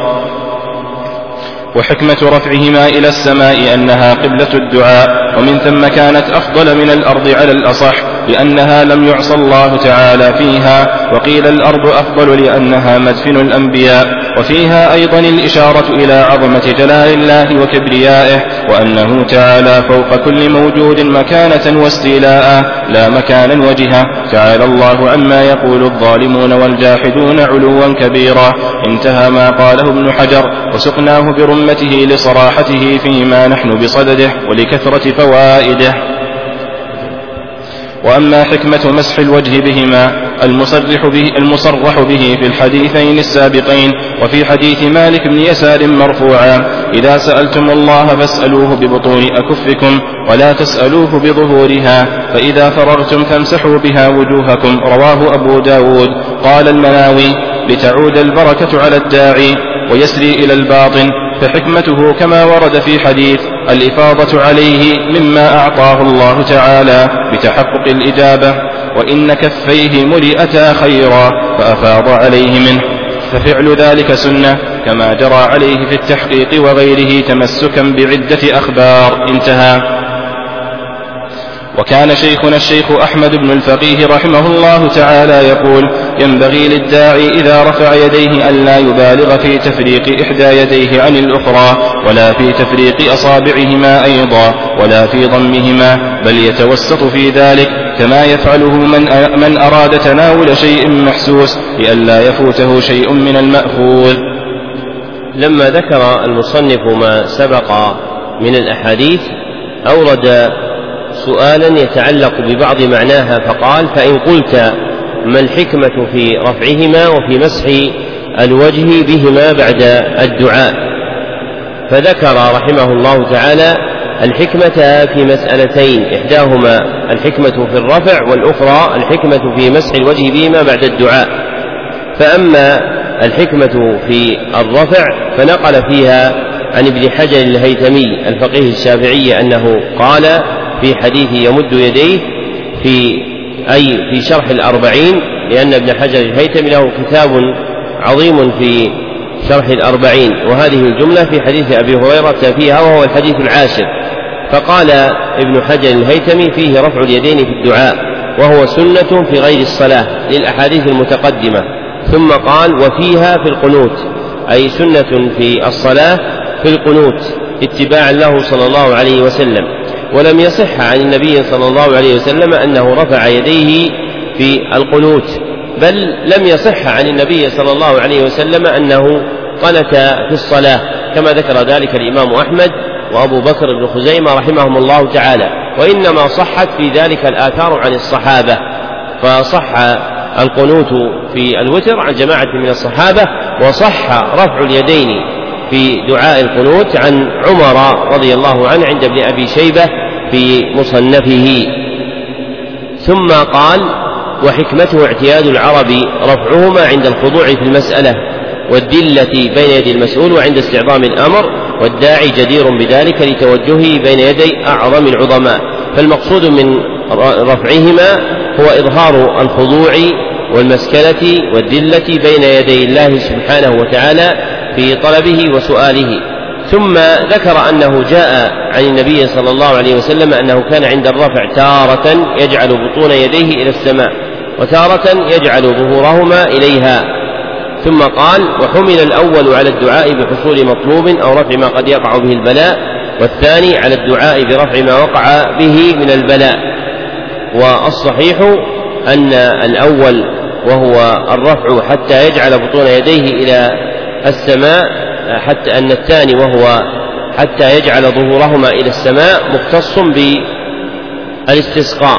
وحكمة رفعهما إلى السماء أنها قبلة الدعاء، ومن ثم كانت أفضل من الأرض على الأصح لأنها لم يعص الله تعالى فيها، وقيل الأرض أفضل لأنها مدفن الأنبياء. وفيها أيضا الإشارة إلى عظمة جلال الله وكبريائه، وأنه تعالى فوق كل موجود مكانة واستيلاء لا مكانا وجهة. تعالى الله عما يقول الظالمون والجاحدون علوا كبيرا. انتهى ما قاله ابن حجر، وسقناه برمته لصراحته فيما نحن بصدده ولكثرة فوائده. وأما حكمة مسح الوجه بهما المصرح به في الحديثين السابقين وفي حديث مالك بن يسار مرفوعا: إذا سألتم الله فاسألوه ببطون أكفكم ولا تسألوه بظهورها، فإذا فرغتم فامسحوا بها وجوهكم. رواه أبو داود. قال المناوي: لتعود البركة على الداعي ويسري إلى الباطن، فحكمته كما ورد في حديث الإفاضة عليه مما أعطاه الله تعالى بتحقق الإجابة، وإن كفيه ملئتا خيرا فأفاض عليه منه، ففعل ذلك سنة كما جرى عليه في التحقيق وغيره تمسكا بعدة أخبار. انتهى. وكان شيخنا الشيخ أحمد بن الفقيه رحمه الله تعالى يقول: ينبغي للداعي إذا رفع يديه أن لا يبالغ في تفريق إحدى يديه عن الأخرى، ولا في تفريق أصابعهما أيضا، ولا في ضمهما، بل يتوسط في ذلك كما يفعله من أراد تناول شيء محسوس لئلا يفوته شيء من المأخوذ. لما ذكر المصنف ما سبق من الأحاديث أورد سؤالا يتعلق ببعض معناها، فقال: فإن قلت ما الحكمة في رفعهما وفي مسح الوجه بهما بعد الدعاء؟ فذكر رحمه الله تعالى الحكمة في مسألتين، إحداهما الحكمة في الرفع، والأخرى الحكمة في مسح الوجه بهما بعد الدعاء. فأما الحكمة في الرفع فنقل فيها عن ابن حجر الهيثمي الفقيه الشافعي أنه قال في حديث يمد يديه في شرح الأربعين، لأن ابن حجر الهيثمي له كتاب عظيم في شرح الأربعين، وهذه الجملة في حديث أبي هريرة فيها وهو الحديث العاشر. فقال ابن حجر الهيثمي: فيه رفع اليدين في الدعاء وهو سنة في غير الصلاة للأحاديث المتقدمة. ثم قال: وفيها في القنوت، أي سنة في الصلاة في القنوت اتباعا له صلى الله عليه وسلم. ولم يصح عن النبي صلى الله عليه وسلم أنه رفع يديه في القنوت، بل لم يصح عن النبي صلى الله عليه وسلم أنه قنت في الصلاة، كما ذكر ذلك الإمام أحمد وأبو بكر بن خزيمة رحمهم الله تعالى، وإنما صحت في ذلك الآثار عن الصحابة، فصح القنوت في الوتر عن جماعة من الصحابة، وصح رفع اليدين في دعاء القنوت عن عمر رضي الله عنه عند ابن أبي شيبة في مصنفه. ثم قال: وحكمته اعتياد العرب رفعهما عند الخضوع في المسألة والدلة بين يدي المسؤول وعند استعظام الأمر، والداعي جدير بذلك لتوجهه بين يدي أعظم العظماء، فالمقصود من رفعهما هو إظهار الخضوع والمسكنة والذلة بين يدي الله سبحانه وتعالى في طلبه وسؤاله. ثم ذكر أنه جاء عن النبي صلى الله عليه وسلم أنه كان عند الرفع تارة يجعل بطون يديه إلى السماء وتارة يجعل ظهورهما إليها. ثم قال: وحمل الأول على الدعاء بحصول مطلوب أو رفع ما قد يقع به البلاء، والثاني على الدعاء برفع ما وقع به من البلاء. والصحيح أن الأول وهو الرفع حتى يجعل بطون يديه إلى السماء، حتى أن الثاني وهو حتى يجعل ظهورهما إلى السماء مختص بالاستسقاء،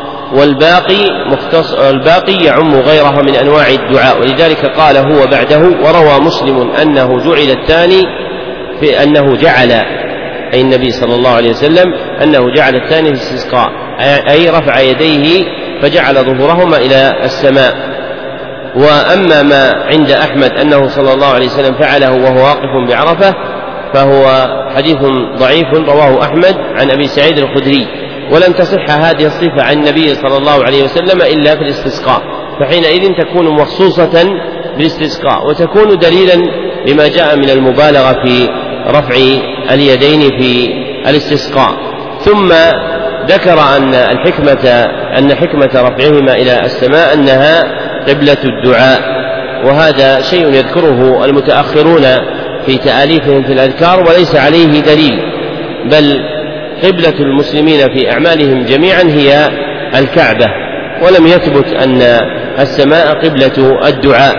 والباقي يعم غيرها من أنواع الدعاء، ولذلك قال هو بعده: وروى مسلم أنه جعل الثاني في أنه جعل، أي النبي صلى الله عليه وسلم أنه جعل الثاني في الاستسقاء، أي رفع يديه فجعل ظهورهما إلى السماء. وأما ما عند أحمد أنه صلى الله عليه وسلم فعله وهو واقف بعرفة فهو حديث ضعيف رواه أحمد عن أبي سعيد الخدري، ولن تصح هذه الصفة عن النبي صلى الله عليه وسلم إلا في الاستسقاء، فحينئذ تكون مخصوصة بالاستسقاء وتكون دليلا لما جاء من المبالغة في رفع اليدين في الاستسقاء. ثم ذكر أن حكمة رفعهما إلى السماء أنها قبلة الدعاء، وهذا شيء يذكره المتأخرون في تآليفهم في الأذكار وليس عليه دليل، بل قبلة المسلمين في أعمالهم جميعا هي الكعبة، ولم يثبت أن السماء قبلة الدعاء.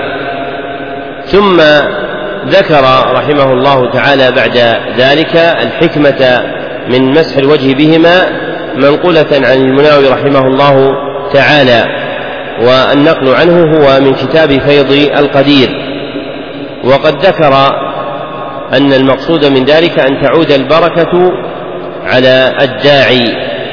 ثم ذكر رحمه الله تعالى بعد ذلك الحكمة من مسح الوجه بهما منقولة عن المناوي رحمه الله تعالى، والنقل عنه هو من كتاب فيض القدير. وقد ذكر أن المقصود من ذلك أن تعود البركة على الداعي،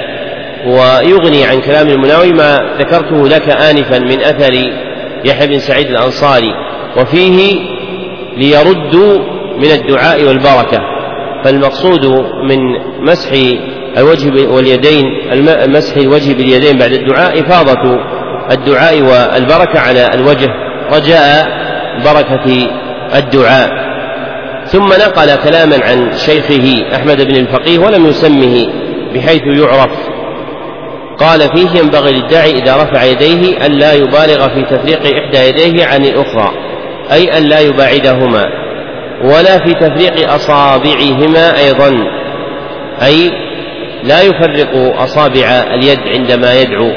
ويغني عن كلام المناوي ما ذكرته لك آنفا من أثر يحيى بن سعيد الأنصاري، وفيه ليردوا من الدعاء والبركة، فالمقصود من مسح الوجه واليدين مسح الوجه باليدين بعد الدعاء إفاضة الدعاء والبركة على الوجه رجاء بركة الدعاء. ثم نقل كلاما عن شيخه أحمد بن الفقيه ولم يسمه بحيث يعرف، قال فيه: ينبغي للداعي إذا رفع يديه أن لا يبالغ في تفريق إحدى يديه عن الأخرى، أي أن لا يباعدهما، ولا في تفريق أصابعهما أيضا، أي لا يفرق أصابع اليد عندما يدعو.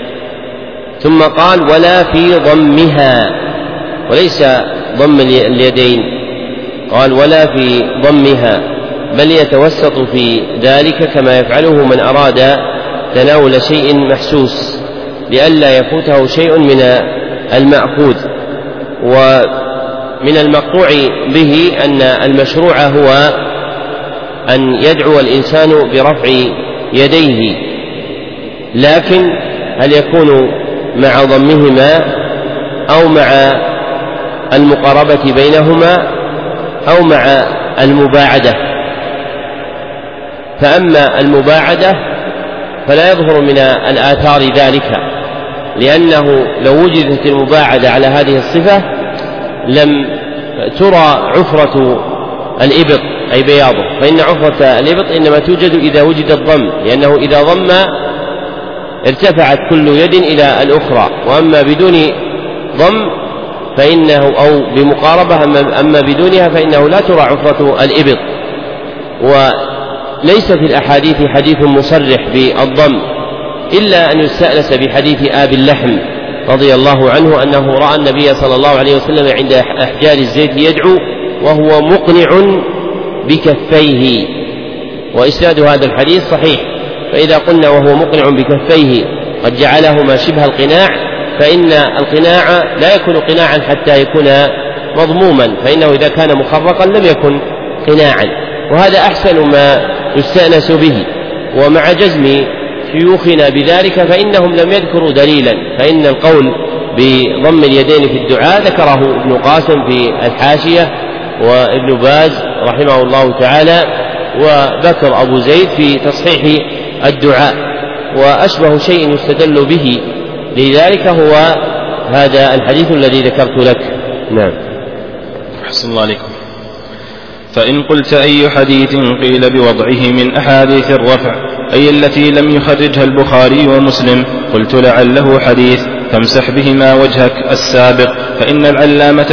ثم قال: ولا في ضمها، وليس ضم اليدين، قال: ولا في ضمها، بل يتوسط في ذلك كما يفعله من أراد تناول شيء محسوس لئلا يفوته شيء من المأخوذ. ومن المقطوع به أن المشروع هو أن يدعو الإنسان برفع يديه، لكن هل يكون مع ضمهما أو مع المقاربة بينهما أو مع المباعدة؟ فأما المباعدة فلا يظهر من الآثار ذلك، لأنه لو وجدت المباعدة على هذه الصفة لم ترى عفرة الإبط أي بياضه، فإن عفرة الإبط إنما توجد إذا وجد الضم، لأنه إذا ضم ارتفعت كل يد إلى الأخرى، وأما بدون ضم فإنه أو بمقاربة أما بدونها فإنه لا ترى عفرة الإبط. وليس في الأحاديث حديث مصرح بالضم إلا أن يستأنس بحديث آب اللحم رضي الله عنه أنه رأى النبي صلى الله عليه وسلم عند أحجار الزيت يدعو وهو مقنع بكفيه، وإسناد هذا الحديث صحيح. فإذا قلنا وهو مقنع بكفيه قد جعلهما شبه القناع، فإن القناع لا يكون قناعا حتى يكون مضموما، فإنه إذا كان مخرقا لم يكن قناعا، وهذا أحسن ما يستأنس به. ومع جزم شيوخنا بذلك فإنهم لم يذكروا دليلا، فإن القول بضم اليدين في الدعاء ذكره ابن قاسم في الحاشية، وابن باز رحمه الله تعالى، وذكر أبو زيد في تصحيح الدعاء، وأشبه شيء يستدل به لذلك هو هذا الحديث الذي ذكرت لك. نعم. أحسن الله عليكم. فإن قلت أي حديث قيل بوضعه من أحاديث الرفع أي التي لم يخرجها البخاري ومسلم، قلت لعله حديث تمسح بهما وجهك السابق، فإن العلامة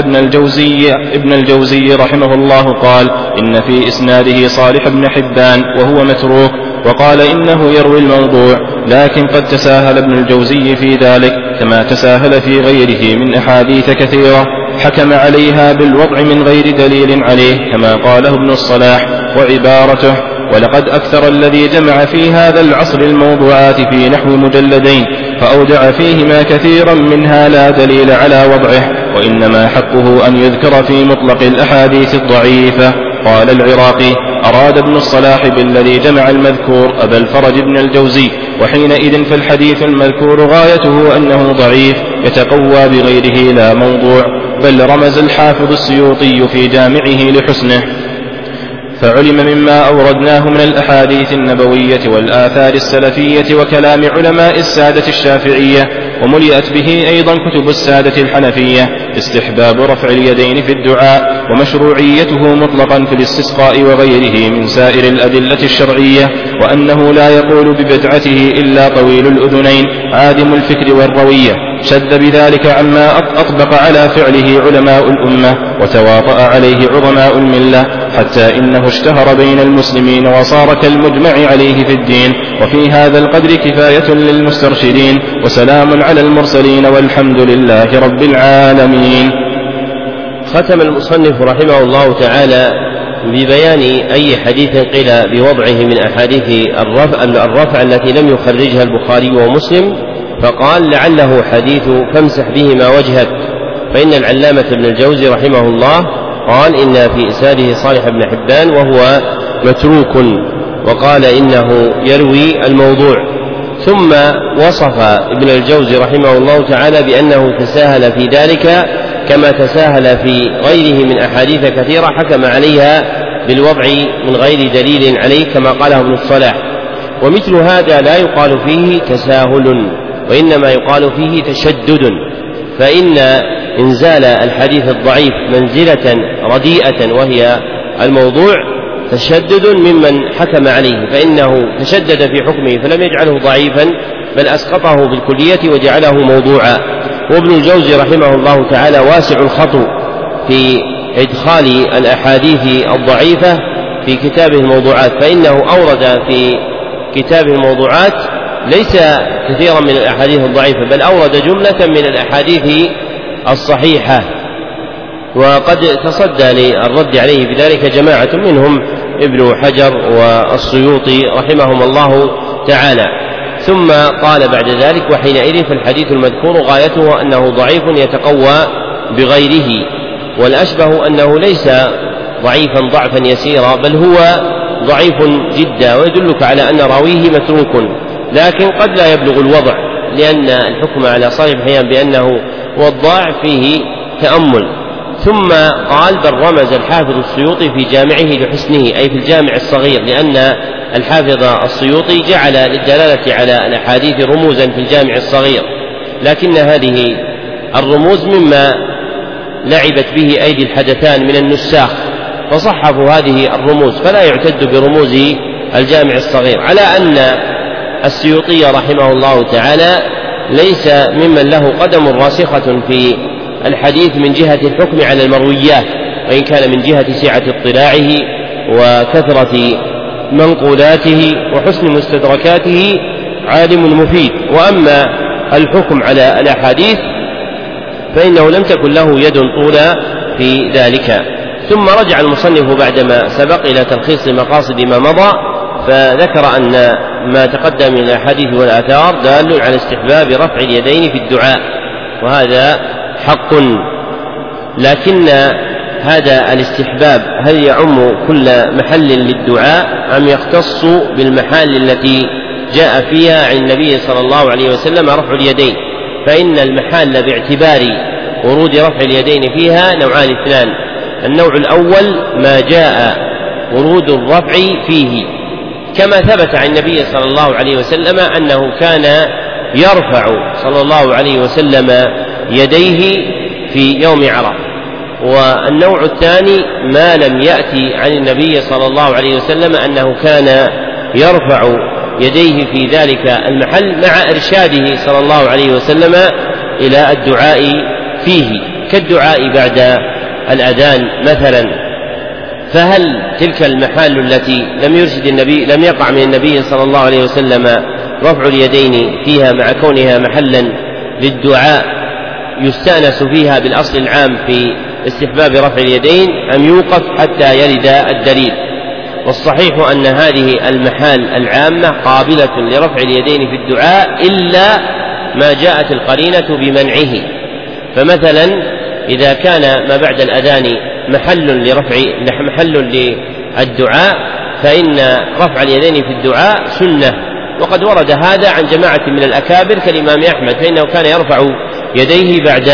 ابن الجوزي رحمه الله قال إن في إسناده صالح بن حبان وهو متروك، وقال إنه يروي الموضوع، لكن قد تساهل ابن الجوزي في ذلك كما تساهل في غيره من أحاديث كثيرة حكم عليها بالوضع من غير دليل عليه كما قاله ابن الصلاح، وعبارته ولقد أكثر الذي جمع في هذا العصر الموضوعات في نحو مجلدين فأودع فيهما كثيرا منها لا دليل على وضعه، وإنما حقه أن يذكر في مطلق الأحاديث الضعيفة. قال العراقي أراد ابن الصلاح بالذي جمع المذكور أبا الفرج بن الجوزي، وحينئذ فالحديث المذكور غايته أنه ضعيف يتقوى بغيره لا موضوع، بل رمز الحافظ السيوطي في جامعه لحسنه. فعلم مما أوردناه من الأحاديث النبوية والآثار السلفية وكلام علماء السادة الشافعية، وملئت به أيضا كتب السادة الحنفية، استحباب رفع اليدين في الدعاء ومشروعيته مطلقا في الاستسقاء وغيره من سائر الأدلة الشرعية، وأنه لا يقول ببدعته إلا طويل الأذنين عادم الفكر والروية، شد بذلك عما أطبق على فعله علماء الأمة وتواطأ عليه عظماء الملة، حتى إنه اشتهر بين المسلمين وصار كالمجمع عليه في الدين. وفي هذا القدر كفاية للمسترشدين، وسلام على المرسلين، والحمد لله رب العالمين. ختم المصنف رحمه الله تعالى ببيان أي حديث قيل بوضعه من أحاديث الرفع التي لم يخرجها البخاري ومسلم، فقال لعله حديث فامسح بهما وجهك، فإن العلامة ابن الجوزي رحمه الله قال إن في إسناده صالح بن حبان وهو متروك، وقال إنه يروي الموضوع. ثم وصف ابن الجوزي رحمه الله تعالى بأنه تساهل في ذلك كما تساهل في غيره من أحاديث كثيرة حكم عليها بالوضع من غير دليل عليه كما قاله ابن الصلاح. ومثل هذا لا يقال فيه تساهل، وإنما يقال فيه تشدد، فإن إنزال الحديث الضعيف منزلة رديئة وهي الموضوع تشدد ممن حكم عليه، فإنه تشدد في حكمه فلم يجعله ضعيفا بل أسقطه بالكلية وجعله موضوعا. وابن الجوزي رحمه الله تعالى واسع الخطو في إدخال الأحاديث الضعيفة في كتابه الموضوعات، فإنه أورد في كتابه الموضوعات ليس كثيرا من الأحاديث الضعيفة، بل أورد جملة من الأحاديث الصحيحة، وقد تصدى للرد عليه بذلك جماعة منهم ابن حجر والسيوطي رحمهم الله تعالى. ثم قال بعد ذلك وحينئذ فالحديث المذكور غايته أنه ضعيف يتقوى بغيره، والأشبه أنه ليس ضعيفا ضعفا يسيرا بل هو ضعيف جدا، ويدلك على أن راويه متروك، لكن قد لا يبلغ الوضع، لأن الحكم على صاحب حيان بأنه وضاع فيه تأمل. ثم قال بل رمز الحافظ السيوطي في جامعه لحسنه، أي في الجامع الصغير، لأن الحافظ السيوطي جعل للدلالة على الأحاديث رموزا في الجامع الصغير، لكن هذه الرموز مما لعبت به أيدي الحدثان من النساخ فصحفوا هذه الرموز، فلا يعتد برموز الجامع الصغير، على أن السيوطي رحمه الله تعالى ليس ممن له قدم راسخة في الحديث من جهة الحكم على المرويات، وإن كان من جهة سعة اطلاعه وكثرة منقولاته وحسن مستدركاته عالم مفيد. وأما الحكم على الأحاديث فإنه لم تكن له يد طولى في ذلك. ثم رجع المصنف بعدما سبق إلى تلخيص مقاصد ما مضى، فذكر أن ما تقدم من الأحاديث والآثار دال على استحباب رفع اليدين في الدعاء، وهذا حق، لكن هذا الاستحباب هل يعم كل محل للدعاء أم يختص بالمحال التي جاء فيها عن النبي صلى الله عليه وسلم رفع اليدين؟ فإن المحال باعتبار ورود رفع اليدين فيها نوعان اثنان: النوع الأول ما جاء ورود الرفع فيه، كما ثبت عن النبي صلى الله عليه وسلم أنه كان يرفع صلى الله عليه وسلم يديه في يوم عرفة. والنوع الثاني ما لم يأتي عن النبي صلى الله عليه وسلم أنه كان يرفع يديه في ذلك المحل مع إرشاده صلى الله عليه وسلم إلى الدعاء فيه، كالدعاء بعد الأذان مثلا. فهل تلك المحال التي لم يقع من النبي صلى الله عليه وسلم رفع اليدين فيها مع كونها محلا للدعاء يستأنس فيها بالأصل العام في استحباب رفع اليدين، أم يوقف حتى يرد الدليل؟ والصحيح أن هذه المحال العامة قابلة لرفع اليدين في الدعاء إلا ما جاءت القرينة بمنعه. فمثلا إذا كان ما بعد الأذان محل للدعاء فإن رفع اليدين في الدعاء سنة، وقد ورد هذا عن جماعة من الأكابر كالإمام أحمد، فإنه كان يرفع يديه بعد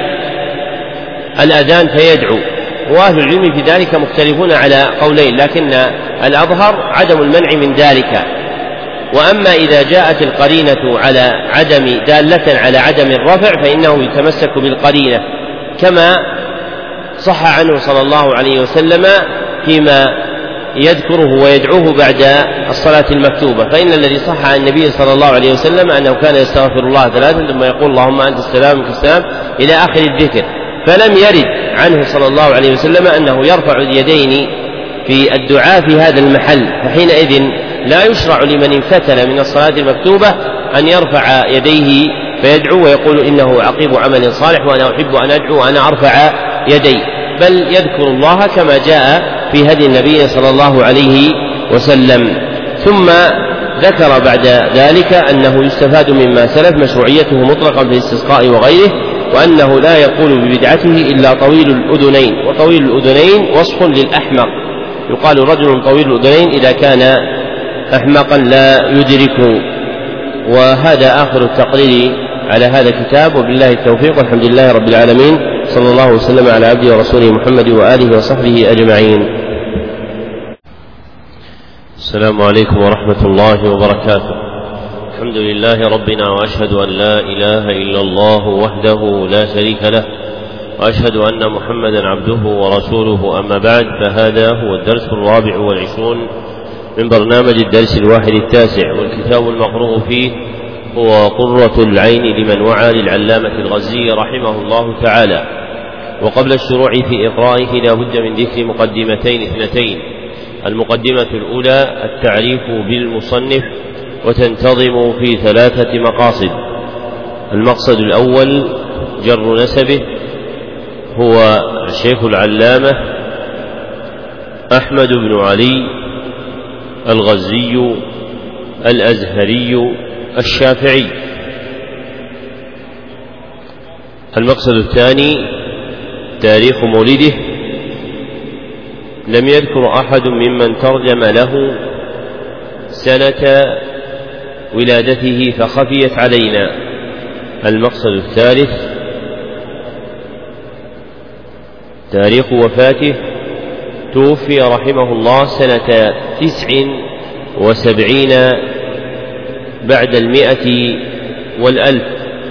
الأذان فيدعو. وأهل العلم في ذلك مختلفون على قولين، لكن الأظهر عدم المنع من ذلك. وأما إذا جاءت القرينة دالة على عدم الرفع فإنه يتمسك بالقرينة، كما صح عنه صلى الله عليه وسلم فيما يذكره ويدعوه بعد الصلاة المكتوبة. فإن الذي صح عن النبي صلى الله عليه وسلم أنه كان يستغفر الله 3 ثم يقول اللهم أنت السلام منك السلام إلى آخر الذكر، فلم يرد عنه صلى الله عليه وسلم أنه يرفع اليدين في الدعاء في هذا المحل، فحينئذ لا يشرع لمن انفتل من الصلاة المكتوبة أن يرفع يديه فيدعو ويقول إنه عقيب عمل صالح وأنا أحب أن أدعو وأنا أرفع يدي، بل يذكر الله كما جاء في هدي النبي صلى الله عليه وسلم. ثم ذكر بعد ذلك أنه يستفاد مما سلف مشروعيته مطلقا في الاستسقاء وغيره، وأنه لا يقول ببدعته إلا طويل الأذنين، وطويل الأذنين وصف للأحمق، يقال رجل طويل الأذنين إذا كان أحمقا لا يدرك. وهذا آخر التقرير على هذا الكتاب، وبالله التوفيق، والحمد لله رب العالمين، صلى الله وسلم على عبده ورسوله محمد وآله وصحبه أجمعين. السلام عليكم ورحمة الله وبركاته. الحمد لله ربنا، وأشهد أن لا إله إلا الله وحده لا شريك له، وأشهد أن محمدا عبده ورسوله. أما بعد، فهذا هو الدرس 24 من برنامج الدرس 31، والكتاب المقروء فيه هو قرة العين لمن وعى للعلامة الغزي رحمه الله تعالى. وقبل الشروع في إقرائه لا بد من ذكر مقدمتين اثنتين. المقدمة الأولى التعريف بالمصنف، وتنتظم في 3 مقاصد. المقصد الأول جر نسبه، هو الشيخ العلامة أحمد بن علي الغزي الأزهري الشافعي. المقصد الثاني تاريخ مولده، لم يذكر أحد ممن ترجم له سنة ولادته فخفيت علينا. المقصد الثالث تاريخ وفاته، توفي رحمه الله سنة 79 بعد 100 و1000،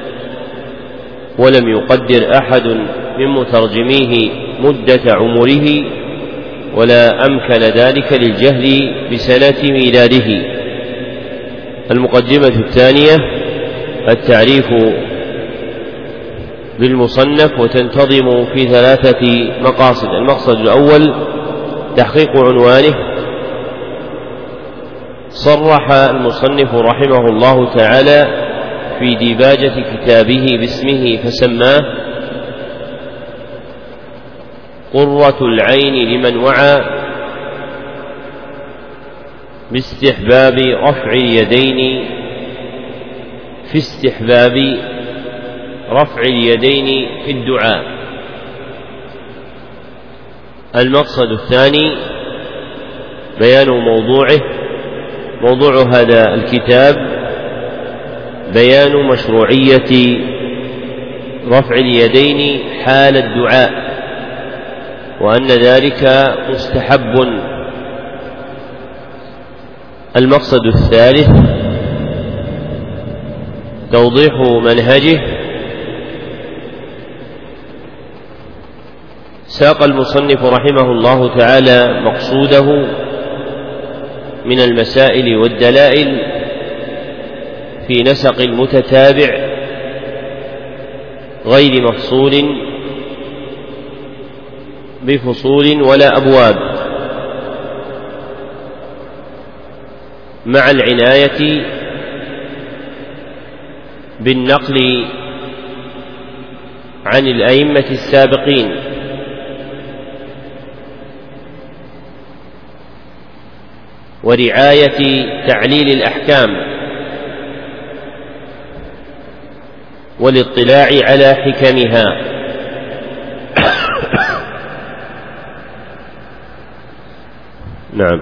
ولم يقدر أحد من مترجميه مدة عمره، ولا أمكن ذلك للجهل بسنة ميلاده. المقدمة الثانية التعريف بالمصنف، وتنتظم في 3 مقاصد. المقصد الأول تحقيق عنوانه. صرح المصنف رحمه الله تعالى في ديباجة كتابه باسمه فسماه قرة العين لمن وعى باستحباب رفع اليدين في استحباب رفع اليدين في الدعاء. المقصد الثاني بيان موضوع هذا الكتاب بيان مشروعية رفع اليدين حال الدعاء، وأن ذلك مستحب. المقصد الثالث توضيح منهجه. ساق المصنف رحمه الله تعالى مقصوده من المسائل والدلائل في نسق متتابع غير مفصول بفصول ولا أبواب، مع العناية بالنقل عن الأئمة السابقين ورعاية تعليل الأحكام والاطلاع على حكمها. نعم.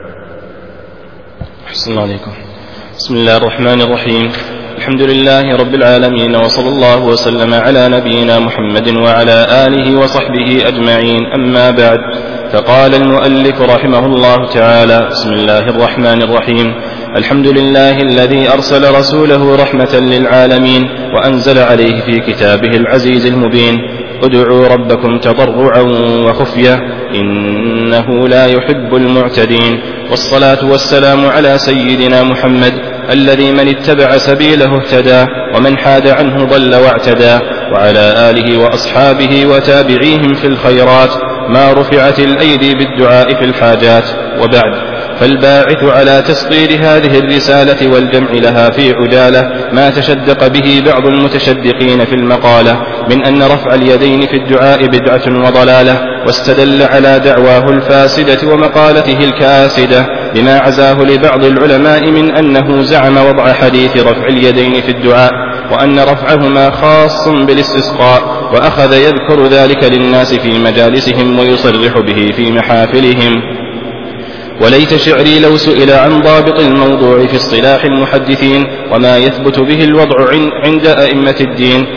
أحسن الله عليكم. بسم الله الرحمن الرحيم. الحمد لله رب العالمين، وصلى الله وسلم على نبينا محمد وعلى آله وصحبه أجمعين. أما بعد، فقال المؤلف رحمه الله تعالى: بسم الله الرحمن الرحيم. الحمد لله الذي أرسل رسوله رحمة للعالمين وأنزل عليه في كتابه العزيز المبين: ادعوا ربكم تضرعا وخفية إنه لا يحب المعتدين. والصلاة والسلام على سيدنا محمد الذي من اتبع سبيله اهتدى ومن حاد عنه ضل واعتدى، وعلى آله وأصحابه وتابعيهم في الخيرات ما رفعت الأيدي بالدعاء في الحاجات. وبعد، فالباعث على تسطير هذه الرسالة والجمع لها في عجالة ما تشدق به بعض المتشدقين في المقالة من أن رفع اليدين في الدعاء بدعة وضلالة، واستدل على دعواه الفاسدة ومقالته الكاسدة بما عزاه لبعض العلماء من أنه زعم وضع حديث رفع اليدين في الدعاء، وأن رفعهما خاص بالاستسقاء، وأخذ يذكر ذلك للناس في مجالسهم ويصرح به في محافلهم. وليت شعري لو سئل عن ضابط الموضوع في اصطلاح المحدثين وما يثبت به الوضع عند أئمة الدين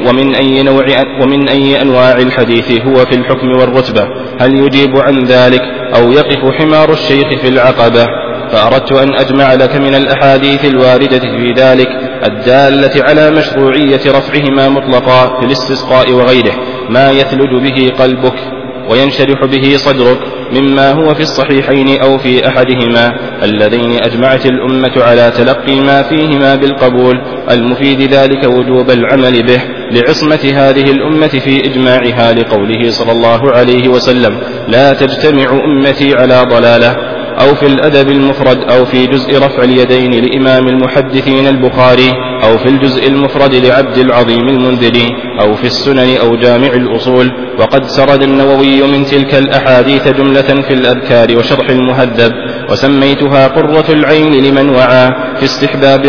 ومن أي أنواع الحديث هو في الحكم والرتبة، هل يجيب عن ذلك أو يقف حمار الشيخ في العقبة؟ فأردت أن أجمع لك من الأحاديث الواردة في ذلك الدالة على مشروعية رفعهما مطلقا في الاستسقاء وغيره ما يثلج به قلبك وينشرح به صدرك مما هو في الصحيحين أو في أحدهما اللذين أجمعت الأمة على تلقي ما فيهما بالقبول المفيد ذلك وجوب العمل به لعصمة هذه الأمة في إجماعها، لقوله صلى الله عليه وسلم: لا تجتمع أمتي على ضلالة. أو في الأدب المفرد، أو في جزء رفع اليدين لإمام المحدثين البخاري، أو في الجزء المفرد لعبد العظيم المنذري، أو في السنن أو جامع الأصول. وقد سرد النووي من تلك الأحاديث جملة في الأذكار وشرح المهذب، وسميتها قرة العين لمن وعى في استحباب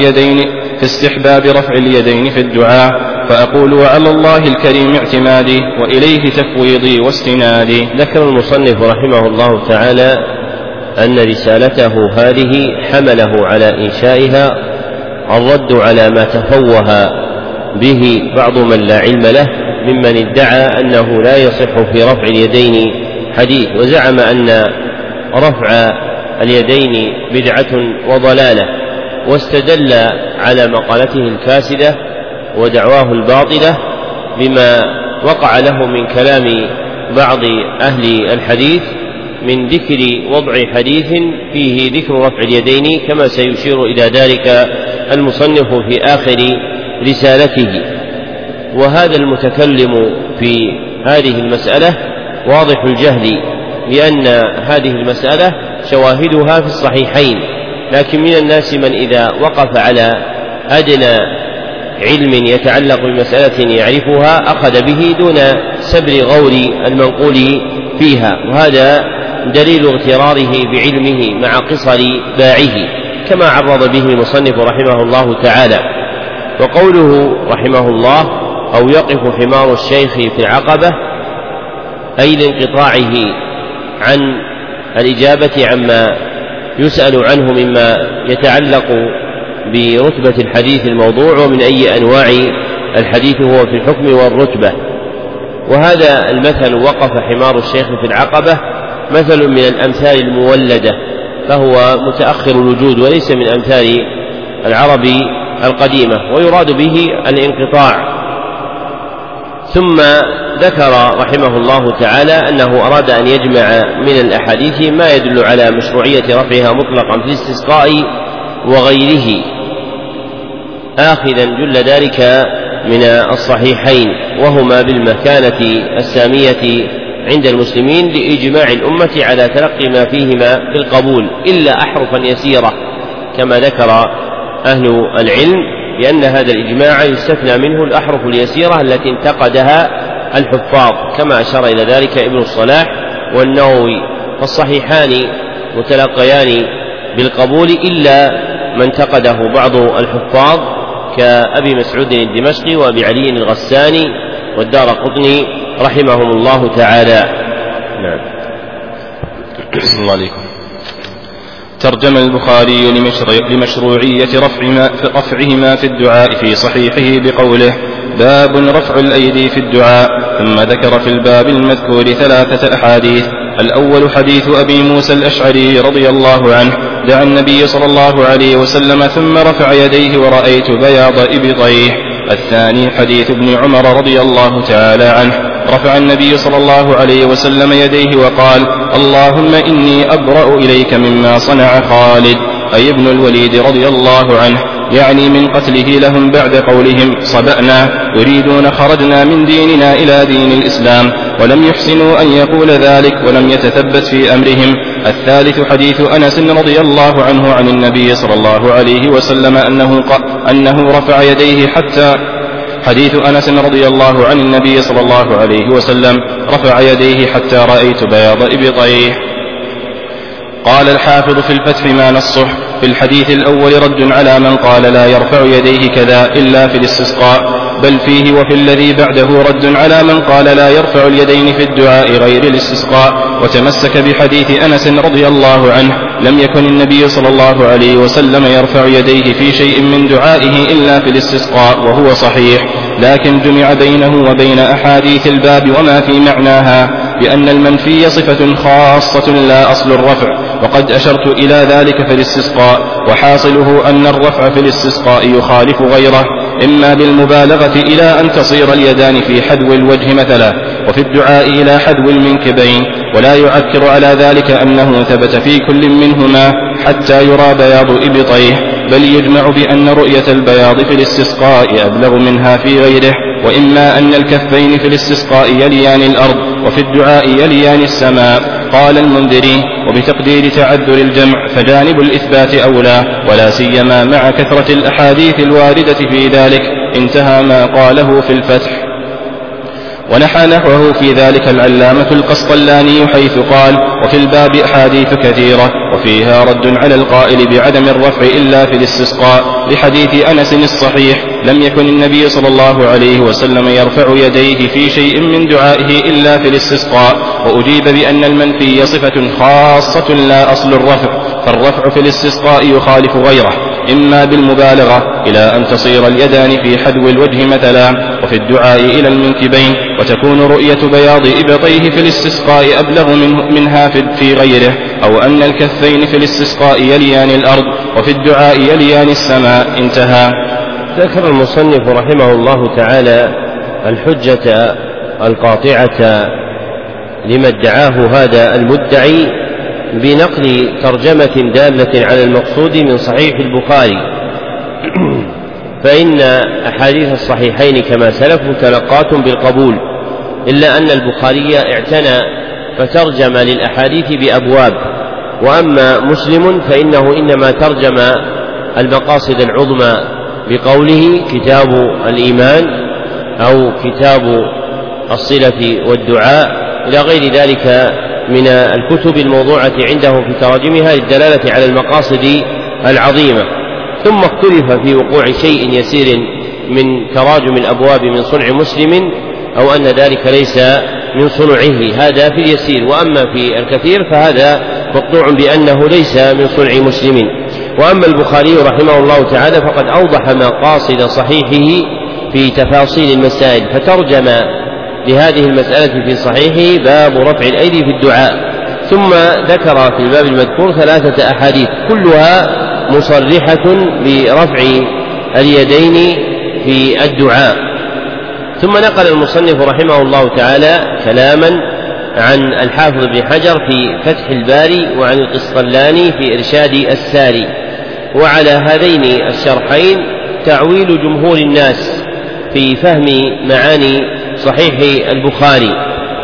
رفع اليدين في الدعاء. فأقول: وعلى الله الكريم اعتمادي وإليه تفويضي واستنادي. ذكر المصنف رحمه الله تعالى أن رسالته هذه حمله على إنشائها الرد على ما تفوه به بعض من لا علم له ممن ادعى أنه لا يصح في رفع اليدين حديث، وزعم أن رفع اليدين بدعة وضلالة، واستدل على مقالته الكاسدة ودعواه الباطلة بما وقع له من كلام بعض أهل الحديث من ذكر وضع حديث فيه ذكر رفع اليدين، كما سيشير إلى ذلك المصنف في آخر رسالته. وهذا المتكلم في هذه المسألة واضح الجهل، لأن هذه المسألة شواهدها في الصحيحين، لكن من الناس من إذا وقف على أدنى علم يتعلق بمسألة يعرفها أخذ به دون سبر غور المنقول فيها، وهذا دليل اغتراره بعلمه مع قصر باعه كما عرض به المصنف رحمه الله تعالى. وقوله رحمه الله أو يقف حمار الشيخ في العقبة أي لانقطاعه عن الإجابة عما يسأل عنه مما يتعلق برتبة الحديث الموضوع ومن أي أنواع الحديث هو في الحكم والرتبة. وهذا المثل وقف حمار الشيخ في العقبة مثل من الأمثال المولدة، فهو متأخر الوجود وليس من أمثال العرب القديمة، ويراد به الانقطاع. ثم ذكر رحمه الله تعالى أنه أراد أن يجمع من الأحاديث ما يدل على مشروعية رفعها مطلقا في الاستسقاء وغيره، آخذا جل ذلك من الصحيحين وهما بالمكانة السامية عند المسلمين لإجماع الأمة على تلقي ما فيهما بالقبول إلا أحرفا يسيرة، كما ذكر أهل العلم لأن هذا الإجماع يستثنى منه الأحرف اليسيرة التي انتقدها الحفاظ، كما أشار إلى ذلك ابن الصلاح والنووي. فالصحيحان متلقيان بالقبول إلا ما انتقده بعض الحفاظ كأبي مسعود الدمشقي وأبي علي الغساني والدارقطني رحمهم الله تعالى. نعم. بسم الله عليكم. ترجم البخاري لمشروعية رفعهما في الدعاء في صحيحه بقوله: باب رفع الأيدي في الدعاء، ثم ذكر في الباب المذكور 3 أحاديث. الأول حديث أبي موسى الأشعري رضي الله عنه: دعا النبي صلى الله عليه وسلم ثم رفع يديه ورأيت بياض إبطيه. الثاني حديث ابن عمر رضي الله تعالى عنه: رفع النبي صلى الله عليه وسلم يديه وقال: اللهم إني أبرأ إليك مما صنع خالد، أي ابن الوليد رضي الله عنه، يعني من قتله لهم بعد قولهم صبأنا، يريدون خرجنا من ديننا إلى دين الإسلام، ولم يحسنوا أن يقول ذلك ولم يتثبت في أمرهم. الثالث حديث أنس رضي الله عنه عن النبي صلى الله عليه وسلم أنه رفع يديه حتى حديث أنس رضي الله عن النبي صلى الله عليه وسلم رفع يديه حتى رأيت بياض إبطيه. قال الحافظ في الفتح ما نصه: في الحديث الأول رد على من قال لا يرفع يديه كذا إلا في الاستسقاء، بل فيه وفي الذي بعده رد على من قال لا يرفع اليدين في الدعاء غير الاستسقاء، وتمسك بحديث أنس رضي الله عنه: لم يكن النبي صلى الله عليه وسلم يرفع يديه في شيء من دعائه إلا في الاستسقاء، وهو صحيح، لكن جمع بينه وبين أحاديث الباب وما في معناها بأن المنفي صفة خاصة لا أصل الرفع، وقد أشرت إلى ذلك في الاستسقاء. وحاصله أن الرفع في الاستسقاء يخالف غيره، إما بالمبالغة إلى أن تصير اليدان في حذو الوجه مثلا، وفي الدعاء إلى حذو المنكبين، ولا يعكر على ذلك أنه ثبت في كل منهما حتى يرى بياض إبطيه، بل يجمع بأن رؤية البياض في الاستسقاء أبلغ منها في غيره. وإما أن الكفين في الاستسقاء يليان الأرض وفي الدعاء يليان السماء. قال المنذري: وبتقدير تعذر الجمع فجانب الإثبات أولى، ولا سيما مع كثرة الأحاديث الواردة في ذلك. انتهى ما قاله في الفتح. ونحى نحوه في ذلك العلامة القسطلاني حيث قال: وفي الباب أحاديث كثيرة وفيها رد على القائل بعدم الرفع إلا في الاستسقاء، لحديث أنس الصحيح: لم يكن النبي صلى الله عليه وسلم يرفع يديه في شيء من دعائه إلا في الاستسقاء. وأجيب بأن المنفي صفة خاصة لا أصل الرفع، فالرفع في الاستسقاء يخالف غيره، إما بالمبالغة إلى أن تصير اليدان في حذو الوجه مثلا، وفي الدعاء إلى المنكبين، وتكون رؤية بياض إبطيه في الاستسقاء أبلغ منها في غيره، أو أن الكفين في الاستسقاء يليان الأرض وفي الدعاء يليان السماء. انتهى. ذكر المصنف رحمه الله تعالى الحجة القاطعة لما ادعاه هذا المدعي بنقل ترجمة دالة على المقصود من صحيح البخاري، فإن أحاديث الصحيحين كما سلف متلقاة بالقبول، إلا أن البخاري اعتنى فترجم للأحاديث بأبواب، وأما مسلم فإنه إنما ترجم المقاصد العظمى بقوله كتاب الإيمان أو كتاب الصلة والدعاء إلى غير ذلك من الكتب الموضوعة عنده في تراجمها للدلالة على المقاصد العظيمة. ثم اختلف في وقوع شيء يسير من تراجم الأبواب من صنع مسلم أو أن ذلك ليس من صنعه، هذا في اليسير، وأما في الكثير فهذا مقطوع بأنه ليس من صنع مسلم. وأما البخاري رحمه الله تعالى فقد أوضح مقاصد صحيحه في تفاصيل المسائل، فترجم لهذه المسألة في صحيحه باب رفع الأيدي في الدعاء، ثم ذكر في الباب المذكور 3 أحاديث كلها مصرحة برفع اليدين في الدعاء. ثم نقل المصنف رحمه الله تعالى كلاما عن الحافظ بن حجر في فتح الباري وعن القسطلاني في إرشاد الساري، وعلى هذين الشرحين تعويل جمهور الناس في فهم معاني صحيح البخاري.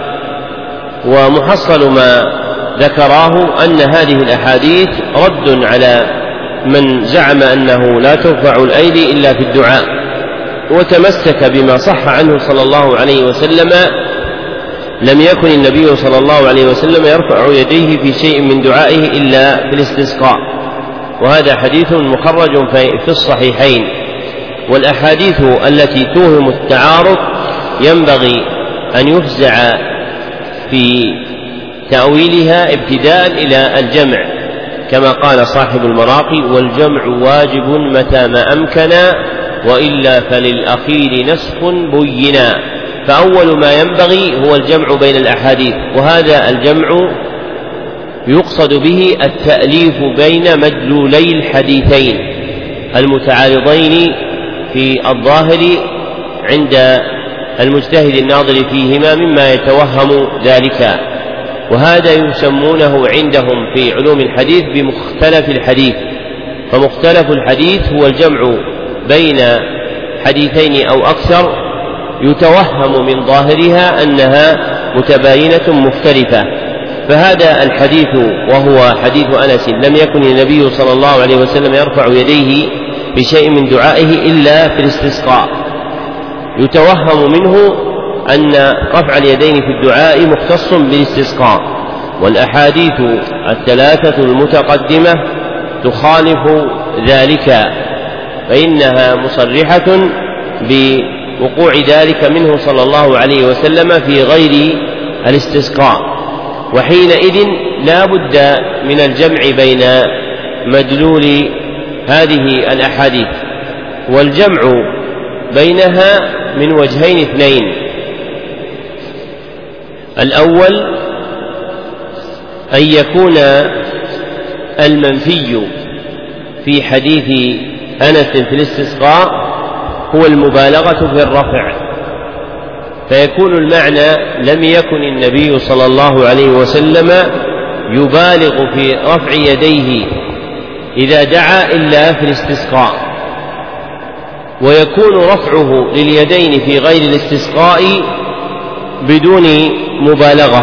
ومحصل ما ذكراه أن هذه الأحاديث رد على من زعم أنه لا ترفع الأيدي إلا في الدعاء، وتمسك بما صح عنه صلى الله عليه وسلم: لم يكن النبي صلى الله عليه وسلم يرفع يديه في شيء من دعائه إلا في الاستسقاء، وهذا حديث مخرج في الصحيحين. والأحاديث التي توهم التعارض ينبغي أن يفزع في تأويلها ابتداء إلى الجمع، كما قال صاحب المراقي: والجمع واجب متى ما أمكن، وإلا فللأخير نسخ بينا. فأول ما ينبغي هو الجمع بين الأحاديث، وهذا الجمع يقصد به التأليف بين مدلولي الحديثين المتعارضين في الظاهر عند المجتهد الناظر فيهما مما يتوهم ذلك، وهذا يسمونه عندهم في علوم الحديث بمختلف الحديث. فمختلف الحديث هو الجمع بين حديثين أو أكثر يتوهم من ظاهرها أنها متباينة مختلفة. فهذا الحديث وهو حديث أنس: لم يكن النبي صلى الله عليه وسلم يرفع يديه بشيء من دعائه إلا في الاستسقاء، يتوهم منه أن رفع اليدين في الدعاء مختص بالاستسقاء. والأحاديث 3 المتقدمة تخالف ذلك، فإنها مصرحة بوقوع ذلك منه صلى الله عليه وسلم في غير الاستسقاء، وحينئذ لا بد من الجمع بين مدلول هذه الأحاديث. والجمع بينها من وجهين 2: الأول أن يكون المنفي في حديث أنس في الاستسقاء هو المبالغة في الرفع، فيكون المعنى: لم يكن النبي صلى الله عليه وسلم يبالغ في رفع يديه إذا دعا إلا في الاستسقاء. ويكون رفعه لليدين في غير الاستسقاء بدون مبالغة،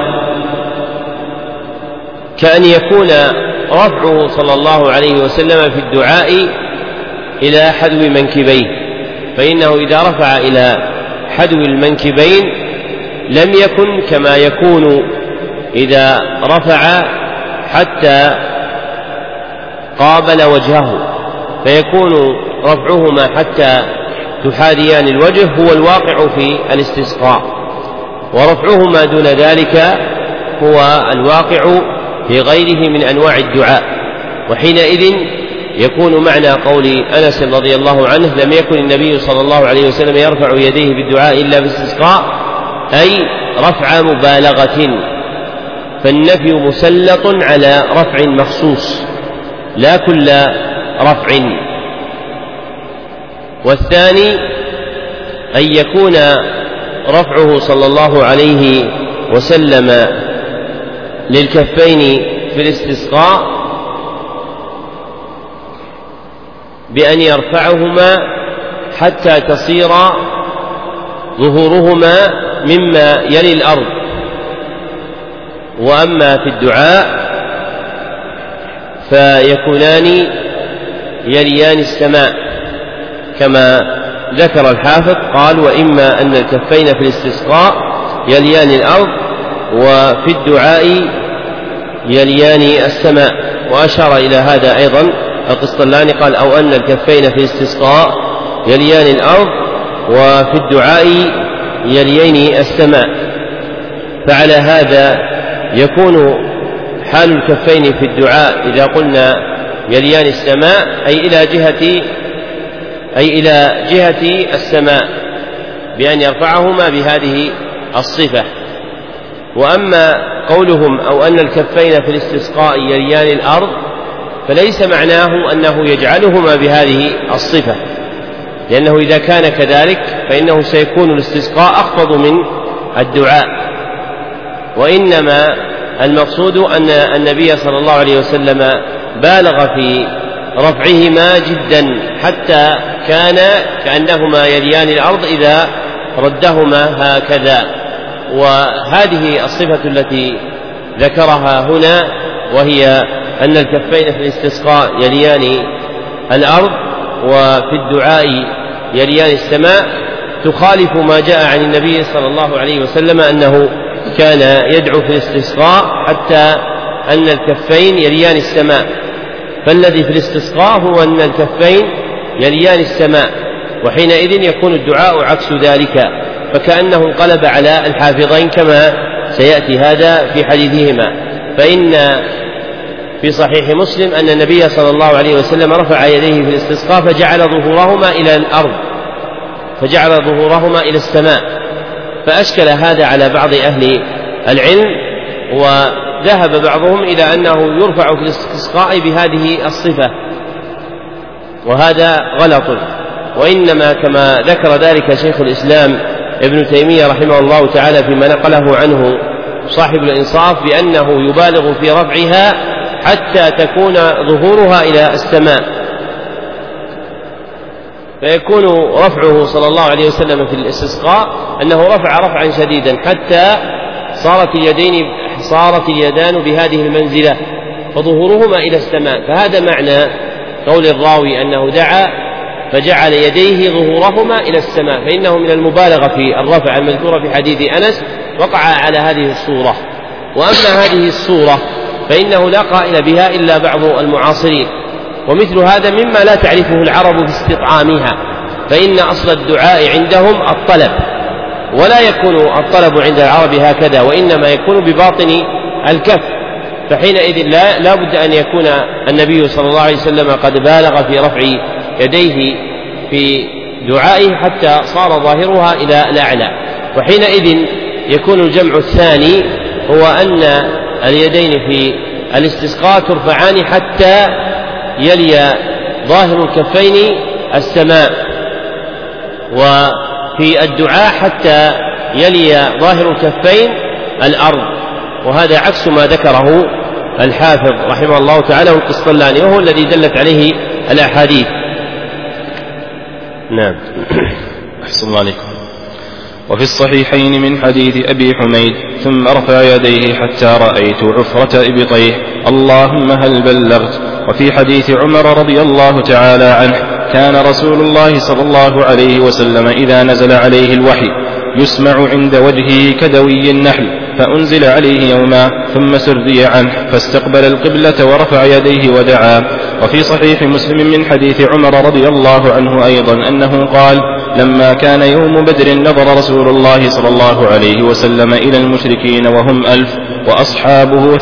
كأن يكون رفعه صلى الله عليه وسلم في الدعاء إلى حذو منكبيه، فإنه إذا رفع إلى حذو المنكبين لم يكن كما يكون إذا رفع حتى قابل وجهه، فيكون رفعهما حتى تحاذيان الوجه هو الواقع في الاستسقاء، ورفعهما دون ذلك هو الواقع في غيره من أنواع الدعاء. وحينئذ يكون معنى قول أنس رضي الله عنه: لم يكن النبي صلى الله عليه وسلم يرفع يديه بالدعاء إلا بالاستسقاء، أي رفع مبالغة، فالنفي مسلط على رفع مخصوص لا كل رفع. والثاني أن يكون رفعه صلى الله عليه وسلم للكفين في الاستسقاء بأن يرفعهما حتى تصير ظهورهما مما يلي الأرض، وأما في الدعاء فيكونان يليان السماء، كما ذكر الحافظ قال: وإما أن الكفين في الاستسقاء يليان الأرض وفي الدعاء يليان السماء. وأشار إلى هذا أيضا القسطلاني قال: أو أن الكفين في الاستسقاء يليان الأرض وفي الدعاء يليان السماء. فعلى هذا يكون حال الكفين في الدعاء إذا قلنا يليان السماء أي إلى جهة السماء بأن يرفعهما بهذه الصفة. وأما قولهم أو أن الكفين في الاستسقاء يليان الأرض فليس معناه أنه يجعلهما بهذه الصفة، لأنه إذا كان كذلك فإنه سيكون الاستسقاء أخفض من الدعاء. وإنما المقصود أن النبي صلى الله عليه وسلم بالغ في رفعهما جدا حتى كان كأنهما يليان الأرض إذا ردهما هكذا. وهذه الصفة التي ذكرها هنا، وهي أن الكفين في الاستسقاء يليان الأرض وفي الدعاء يليان السماء، تخالف ما جاء عن النبي صلى الله عليه وسلم أنه كان يدعو في الاستسقاء حتى أن الكفين يليان السماء. فالذي في الاستسقاء هو أن الكفين يليان السماء، وحينئذ يكون الدعاء عكس ذلك، فكأنه انقلب على الحافظين كما سيأتي هذا في حديثهما. فإن في صحيح مسلم أن النبي صلى الله عليه وسلم رفع يديه في الاستسقاء فجعل ظهورهما إلى الأرض، فجعل ظهورهما إلى السماء، فأشكل هذا على بعض أهل العلم، وذهب بعضهم إلى أنه يرفع في الاستسقاء بهذه الصفة، وهذا غلط. وإنما كما ذكر ذلك شيخ الإسلام ابن تيمية رحمه الله تعالى فيما نقله عنه صاحب الإنصاف بأنه يبالغ في رفعها حتى تكون ظهورها إلى السماء، فيكون رفعه صلى الله عليه وسلم في الاستسقاء أنه رفع رفعا شديدا حتى صارت اليدان بهذه المنزلة فظهورهما إلى السماء. فهذا معنى قول الراوي أنه دعا فجعل يديه ظهورهما إلى السماء، فإنه من المبالغة في الرفع المذكورة في حديث أنس وقع على هذه الصورة. وأما هذه الصورة فإنه لا قائل بها إلا بعض المعاصرين، ومثل هذا مما لا تعرفه العرب في استطعامها، فإن أصل الدعاء عندهم الطلب، ولا يكون الطلب عند العرب هكذا، وإنما يكون بباطن الكف. فحينئذ لا بد أن يكون النبي صلى الله عليه وسلم قد بالغ في رفع يديه في دعائه حتى صار ظاهرها إلى الأعلى، وحينئذ يكون الجمع الثاني هو أن اليدين في الاستسقاء ترفعان حتى يلي ظاهر الكفين السماء، وفي الدعاء حتى يلي ظاهر الكفين الأرض. وهذا عكس ما ذكره الحافظ رحمه الله تعالى والقسطلاني، وهو الذي دلت عليه الأحاديث. نعم. أحسن الله عليكم. وفي الصحيحين من حديث أبي حميد: ثم رفع يديه حتى رأيت عفرة إبطيه اللهم هل بلغت. وفي حديث عمر رضي الله تعالى عنه: كان رسول الله صلى الله عليه وسلم إذا نزل عليه الوحي يسمع عند وجهه كدوي النحل، فأنزل عليه يوما ثم سري عنه فاستقبل القبلة ورفع يديه ودعا. وفي صحيح مسلم من حديث عمر رضي الله عنه أيضا أنه قال: لما كان يوم بدر نظر رسول الله صلى الله عليه وسلم إلى المشركين وهم 1000 وأصحابه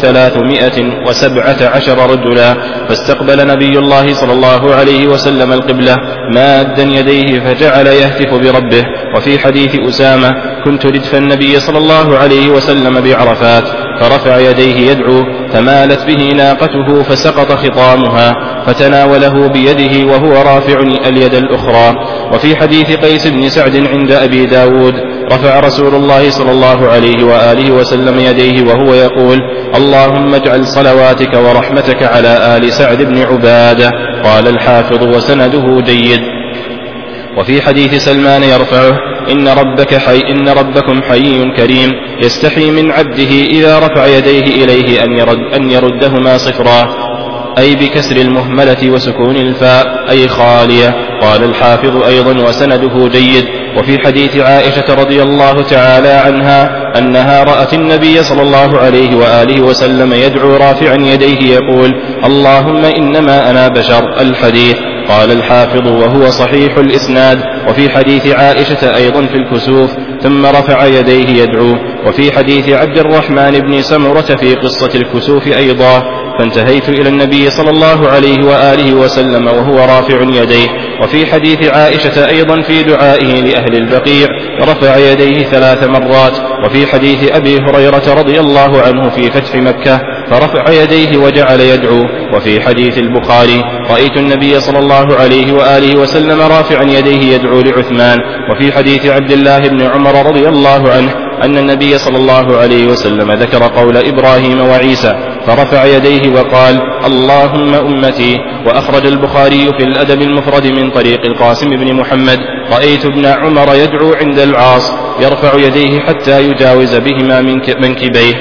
317 رجلا، فاستقبل نبي الله صلى الله عليه وسلم القبلة مادا يديه فجعل يهتف بربه. وفي حديث أسامة: كنت ردف النبي صلى الله عليه وسلم بعرفات فرفع يديه يدعو فمالت به ناقته فسقط خطامها فتناوله بيده وهو رافع اليد الأخرى. وفي حديث قيس بن سعد عند أبي داود: رفع رسول الله صلى الله عليه وآله وسلم يديه وهو يقول: اللهم اجعل صلواتك ورحمتك على آل سعد بن عبادة. قال الحافظ وسنده جيد. وفي حديث سلمان يرفعه: إن ربكم حي كريم يستحي من عبده إذا رفع يديه إليه أن يردهما صفرا. أي بكسر المهملة وسكون الفاء أي خالية. قال الحافظ أيضا وسنده جيد. وفي حديث عائشة رضي الله تعالى عنها أنها رأت النبي صلى الله عليه وآله وسلم يدعو رافعا يديه يقول اللهم إنما أنا بشر الحديث. قال الحافظ وهو صحيح الإسناد. وفي حديث عائشة أيضا في الكسوف ثم رفع يديه يدعو. وفي حديث عبد الرحمن بن سمرة في قصة الكسوف أيضا فانتهيت إلى النبي صلى الله عليه وآله وسلم وهو رافع يديه. وفي حديث عائشة أيضا في دعائه لأهل البقيع رفع يديه 3 مرات. وفي حديث أبي هريرة رضي الله عنه في فتح مكة فرفع يديه وجعل يدعو. وفي حديث البخاري رأيت النبي صلى الله عليه وآله وسلم رافعا يديه يدعو لعثمان. وفي حديث عبد الله بن عمر رضي الله عنه أن النبي صلى الله عليه وسلم ذكر قول إبراهيم وعيسى فرفع يديه وقال اللهم أمتي. وأخرج البخاري في الأدب المفرد من طريق القاسم بن محمد رأيت ابن عمر يدعو عند العاص يرفع يديه حتى يجاوز بهما منكبيه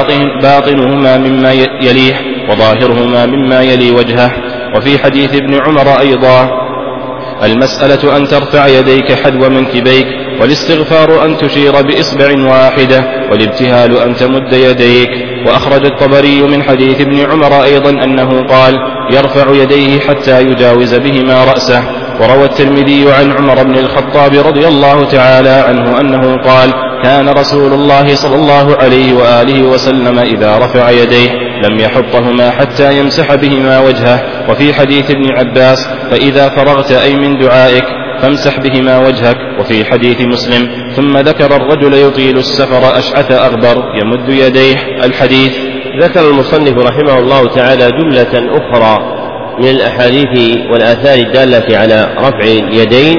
باطنهما مما يليه وظاهرهما مما يلي وجهه. وفي حديث ابن عمر أيضا المسألة أن ترفع يديك حذو منكبيك والاستغفار أن تشير بإصبع واحدة والابتهال أن تمد يديك. وأخرج الطبري من حديث ابن عمر أيضا أنه قال يرفع يديه حتى يجاوز بهما رأسه. وروى الترمذي عن عمر بن الخطاب رضي الله تعالى عنه أنه قال كان رسول الله صلى الله عليه وآله وسلم إذا رفع يديه لم يحطهما حتى يمسح بهما وجهه. وفي حديث ابن عباس فإذا فرغت أي من دعائك فامسح بهما وجهك. وفي حديث مسلم ثم ذكر الرجل يطيل السفر أشعث أغبر يمد يديه الحديث. ذكر المصنف رحمه الله تعالى جملة أخرى من الأحاديث والآثار الدالة على رفع اليدين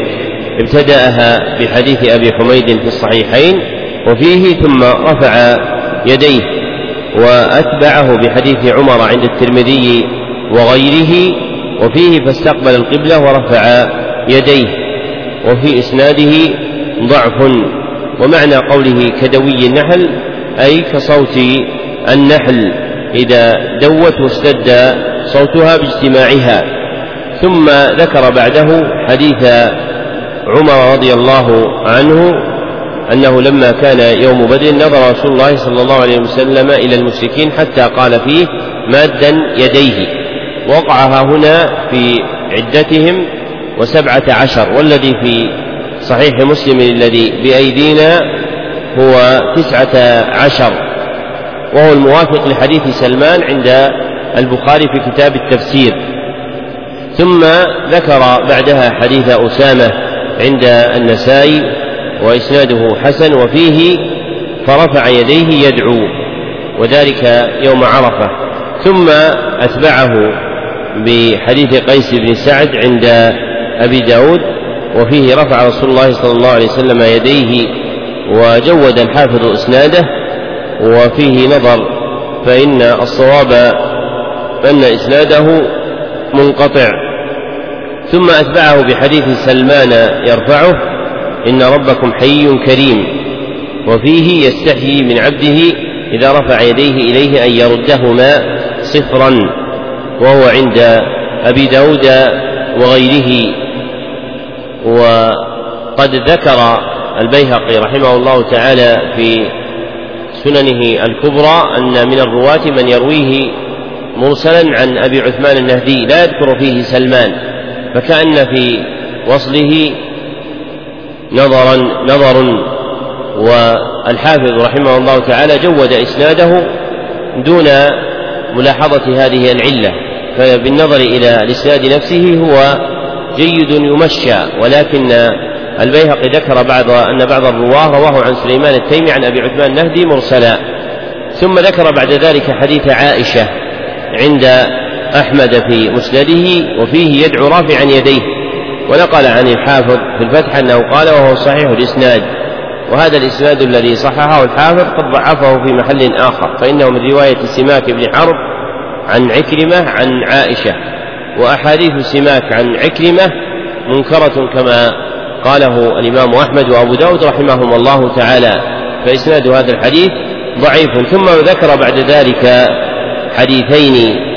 ابتدأها بحديث أبي حميد في الصحيحين وفيه ثم رفع يديه وأتبعه بحديث عمر عند الترمذي وغيره وفيه فاستقبل القبلة ورفع يديه. وفي إسناده ضعف. ومعنى قوله كدوي النحل أي كصوت النحل إذا دوت واشتد صوتها باجتماعها. ثم ذكر بعده حديث عمر رضي الله عنه أنه لما كان يوم بدر نظر رسول الله صلى الله عليه وسلم إلى المشركين حتى قال فيه مادا يديه. وقعها هنا في عدتهم 17 والذي في صحيح مسلم الذي بأيدينا هو 19 وهو الموافق لحديث سلمان عند البخاري في كتاب التفسير. ثم ذكر بعدها حديث أسامة عند النسائي وإسناده حسن وفيه فرفع يديه يدعو وذلك يوم عرفة. ثم أتبعه بحديث قيس بن سعد عند أبي داود وفيه رفع رسول الله صلى الله عليه وسلم يديه وجود الحافظ إسناده وفيه نظر فإن الصواب أن إسناده منقطع. ثم أتبعه بحديث سلمان يرفعه إن ربكم حي كريم وفيه يستحيي من عبده إذا رفع يديه إليه أن يردهما صفرا وهو عند أبي داود وغيره. وقد ذكر البيهقي رحمه الله تعالى في سننه الكبرى أن من الرواة من يرويه مرسلا عن أبي عثمان النهدي لا يذكر فيه سلمان فكأن في وصله نظر والحافظ رحمه الله تعالى جود إسناده دون ملاحظة هذه العلة. فبالنظر إلى الإسناد نفسه هو جيد يمشى ولكن البيهقي ذكر أن بعض الرواه رواه عن سليمان التيمي عن أبي عثمان النهدي مرسلا. ثم ذكر بعد ذلك حديث عائشة عند أحمد في مسنده وفيه يدعو رافعا يديه ونقل عن الحافظ في الفتح أنه قال وهو صحيح الإسناد. وهذا الإسناد الذي صححه الحافظ قد ضعفه في محل آخر فإنه من رواية سماك بن حرب عن عكرمة عن عائشة وأحاديث سماك عن عكرمة منكرة كما قاله الإمام أحمد وأبو داود رحمهم الله تعالى فإسناد هذا الحديث ضعيف. ثم ذكر بعد ذلك حديثين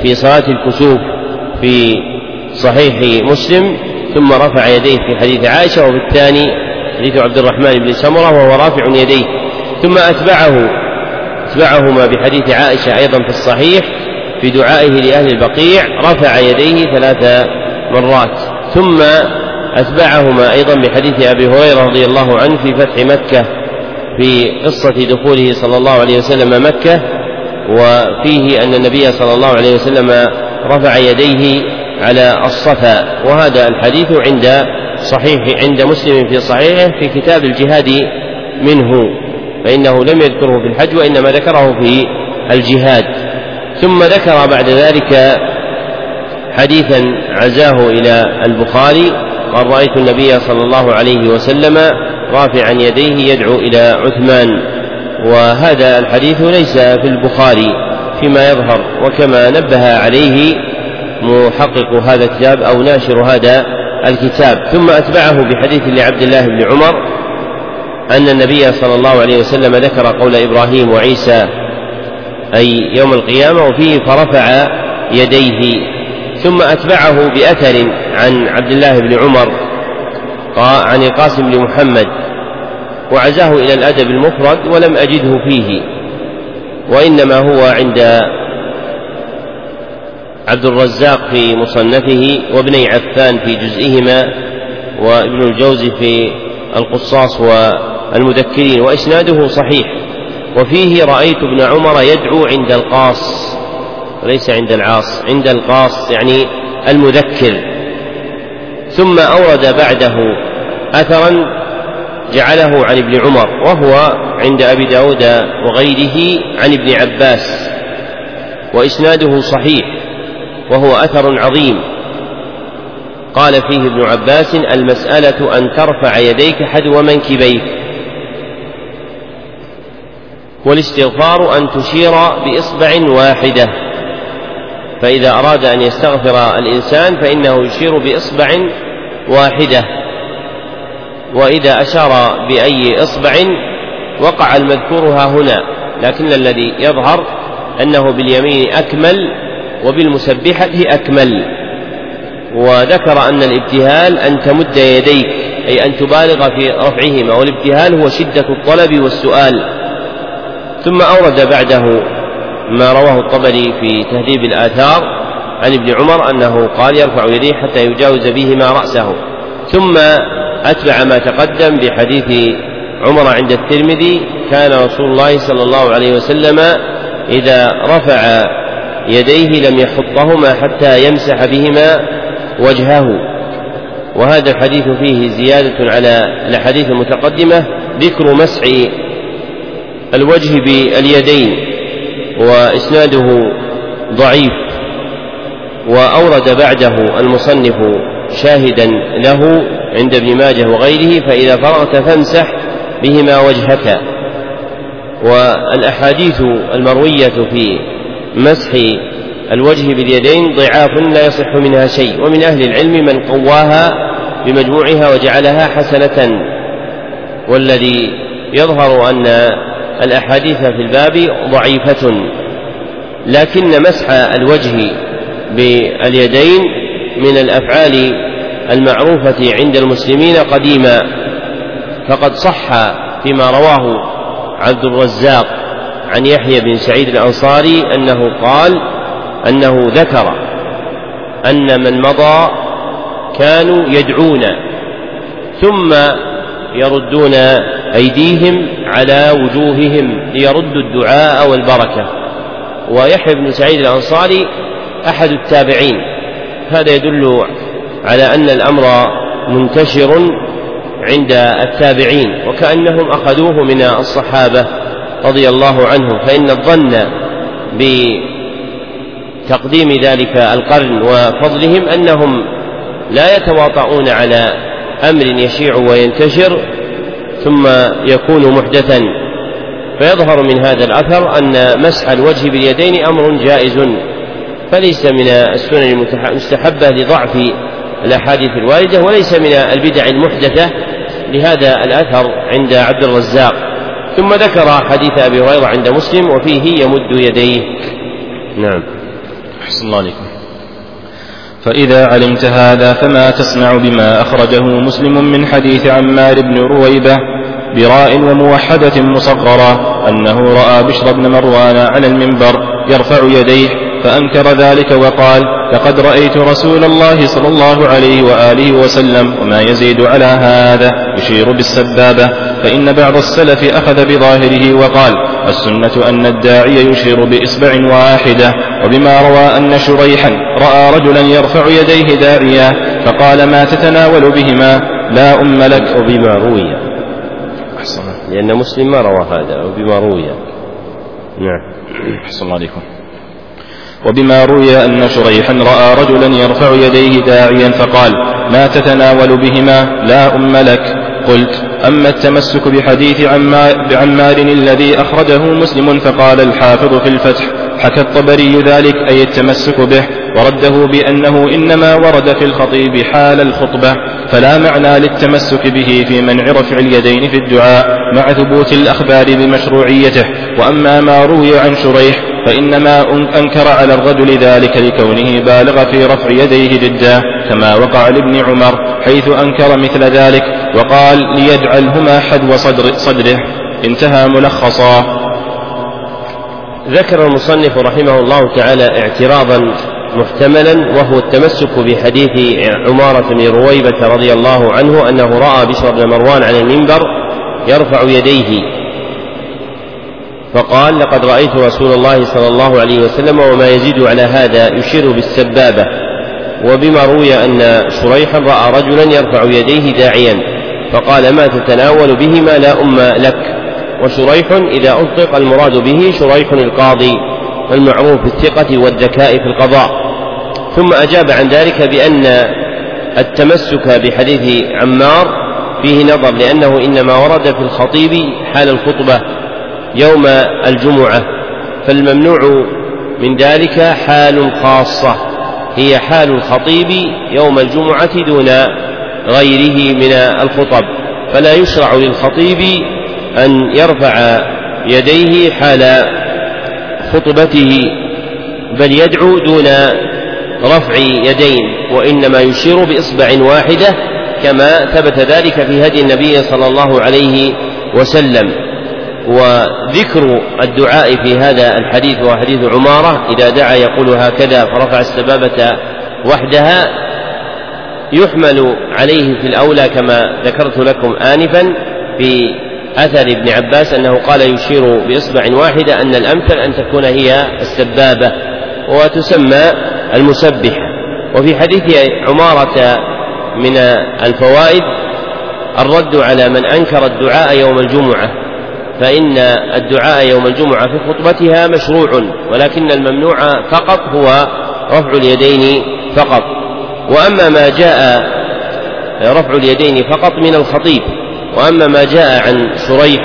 في صلاة الكسوف في صحيح مسلم، ثم رفع يديه في حديث عائشة، وفي الثاني حديث عبد الرحمن بن سمرة وهو رافع يديه، ثم أتبعهما بحديث عائشة أيضا في الصحيح في دعائه لأهل البقيع رفع يديه 3 مرات، ثم أتبعهما أيضا بحديث أبي هريرة رضي الله عنه في فتح مكة في قصة دخوله صلى الله عليه وسلم مكة، وفيه أن النبي صلى الله عليه وسلم رفع يديه على الصفا. وهذا الحديث عند مسلم في صحيحه في كتاب الجهاد منه، فإنه لم يذكره في الحج وإنما ذكره في الجهاد. ثم ذكر بعد ذلك حديثا عزاه إلى البخاري: قال رأيت النبي صلى الله عليه وسلم رافعا يديه يدعو إلى عثمان. وهذا الحديث ليس في البخاري فيما يظهر، وكما نبه عليه محقق هذا الكتاب أو ناشر هذا الكتاب. ثم أتبعه بحديث لعبد الله بن عمر أن النبي صلى الله عليه وسلم ذكر قول إبراهيم وعيسى أي يوم القيامة، وفيه فرفع يديه. ثم أتبعه بأثر عن عبد الله بن عمر عن القاسم بن محمد، وعزاه إلى الأدب المفرد ولم أجده فيه، وإنما هو عند عبد الرزاق في مصنفه، وابني عفان في جزئهما، وابن الجوزي في القصاص والمذكرين، وإسناده صحيح. وفيه رأيت ابن عمر يدعو عند القاص وليس عند العاص، عند القاص يعني المذكر. ثم أورد بعده أثرا جعله عن ابن عمر، وهو عند أبي داود وغيره عن ابن عباس، وإسناده صحيح، وهو أثر عظيم. قال فيه ابن عباس: المسألة أن ترفع يديك حذو منكبيك، والاستغفار أن تشير بإصبع واحدة، فإذا أراد أن يستغفر الإنسان فإنه يشير بإصبع واحدة، وإذا أشار بأي إصبع وقع المذكور هنا، لكن الذي يظهر أنه باليمين أكمل وبالمسبحة أكمل. وذكر أن الابتهال أن تمد يديك، أي أن تبالغ في رفعهما، والابتهال هو شدة الطلب والسؤال. ثم أورد بعده ما رواه الطبري في تهذيب الآثار عن ابن عمر أنه قال: يرفع يديه حتى يجاوز بهما رأسه. ثم أتبع ما تقدم بحديث عمر عند الترمذي: كان رسول الله صلى الله عليه وسلم إذا رفع يديه لم يحطهما حتى يمسح بهما وجهه. وهذا الحديث فيه زيادة على الأحاديث المتقدمة، ذكر مسح الوجه باليدين، وإسناده ضعيف. وأورد بعده المصنف شاهدا له عند ابن ماجه وغيره: فإذا فرغت فامسح بهما وجهك. والأحاديث المروية في مسح الوجه باليدين ضعاف لا يصح منها شيء، ومن أهل العلم من قواها بمجموعها وجعلها حسنة. والذي يظهر أن الأحاديث في الباب ضعيفة، لكن مسح الوجه باليدين من الأفعال المعروفة عند المسلمين قديما، فقد صح فيما رواه عبد الرزاق عن يحيى بن سعيد الأنصاري أنه قال أنه ذكر أن من مضى كانوا يدعون ثم يردون أيديهم على وجوههم ليردوا الدعاء والبركة. ويحيى بن سعيد الأنصاري أحد التابعين، هذا يدل على أن الأمر منتشر عند التابعين، وكأنهم أخذوه من الصحابة رضي الله عنهم، فإن الظن بتقديم ذلك القرن وفضلهم أنهم لا يتواطؤون على أمر يشيع وينتشر ثم يكون محدثا. فيظهر من هذا الأثر أن مسح الوجه باليدين أمر جائز، فليس من السنن المستحبة لضعف الأحاديث الواردة، وليس من البدع المحدثة لهذا الأثر عند عبد الرزاق. ثم ذكر حديث أبي هريرة عند مسلم وفيه يمد يديه. نعم. أحسن الله عليكم. فإذا علمت هذا فما تصنع بما أخرجه مسلم من حديث عمار بن رويبة براء وموحدة مصغرة أنه رأى بشر بن مروان على المنبر يرفع يديه فأنكر ذلك وقال: لقد رأيت رسول الله صلى الله عليه وآله وسلم وما يزيد على هذا يشير بالسبابة. فإن بعض السلف أخذ بظاهره وقال: السنة أن الداعي يشير بإصبع واحدة. وبما روى أن شريحا رأى رجلا يرفع يديه داعيا فقال: ما تتناول بهما لا أم لك. وبما روي، لأن مسلم ما روى هذا، وبما روي. نعم. أحسن الله عليكم. وبما روي أن شريحا رأى رجلا يرفع يديه داعيا فقال: ما تتناول بهما لا أم لك. قلت: أما التمسك بحديث عمار الذي أخرجه مسلم فقال الحافظ في الفتح: حكى الطبري ذلك أي التمسك به، ورده بأنه إنما ورد في الخطيب حال الخطبة، فلا معنى للتمسك به في منع رفع اليدين في الدعاء مع ثبوت الأخبار بمشروعيته. وأما ما روي عن شريح فإنما أنكر على الرجل ذلك لكونه بالغ في رفع يديه جدا، كما وقع لابن عمر حيث أنكر مثل ذلك وقال: ليجعلهما حذو صدره. انتهى ملخصا. ذكر المصنف رحمه الله تعالى اعتراضا محتملا، وهو التمسك بحديث عمارة بن رويبة رضي الله عنه أنه رأى بشر بن مروان على المنبر يرفع يديه فقال: لقد رأيت رسول الله صلى الله عليه وسلم وما يزيد على هذا يشير بالسبابة. وبما روي أن شريحا رأى رجلا يرفع يديه داعيا فقال: ما تتناول بهما لا أم لك. وشريح إذا أطلق المراد به شريح القاضي المعروف بالثقة والذكاء في القضاء. ثم أجاب عن ذلك بأن التمسك بحديث عمار فيه نظر، لأنه إنما ورد في الخطيب حال الخطبة يوم الجمعة، فالممنوع من ذلك حال خاصة هي حال الخطيب يوم الجمعة دون غيره من الخطب، فلا يشرع للخطيب أن يرفع يديه حال خطبته، بل يدعو دون رفع يدين، وإنما يشير بإصبع واحدة كما ثبت ذلك في هدي النبي صلى الله عليه وسلم. وذكر الدعاء في هذا الحديث وحديث عمارة إذا دعا يقول هكذا فرفع السبابة وحدها يحمل عليه في الأولى كما ذكرت لكم آنفا في أثر ابن عباس أنه قال يشير بإصبع واحدة، أن الأمثل أن تكون هي السبابة وتسمى المسبحة. وفي حديث عمارة من الفوائد الرد على من أنكر الدعاء يوم الجمعة، فإن الدعاء يوم الجمعة في خطبتها مشروع، ولكن الممنوع فقط هو رفع اليدين فقط. وأما ما جاء رفع اليدين فقط من الخطيب، وأما ما جاء عن شريح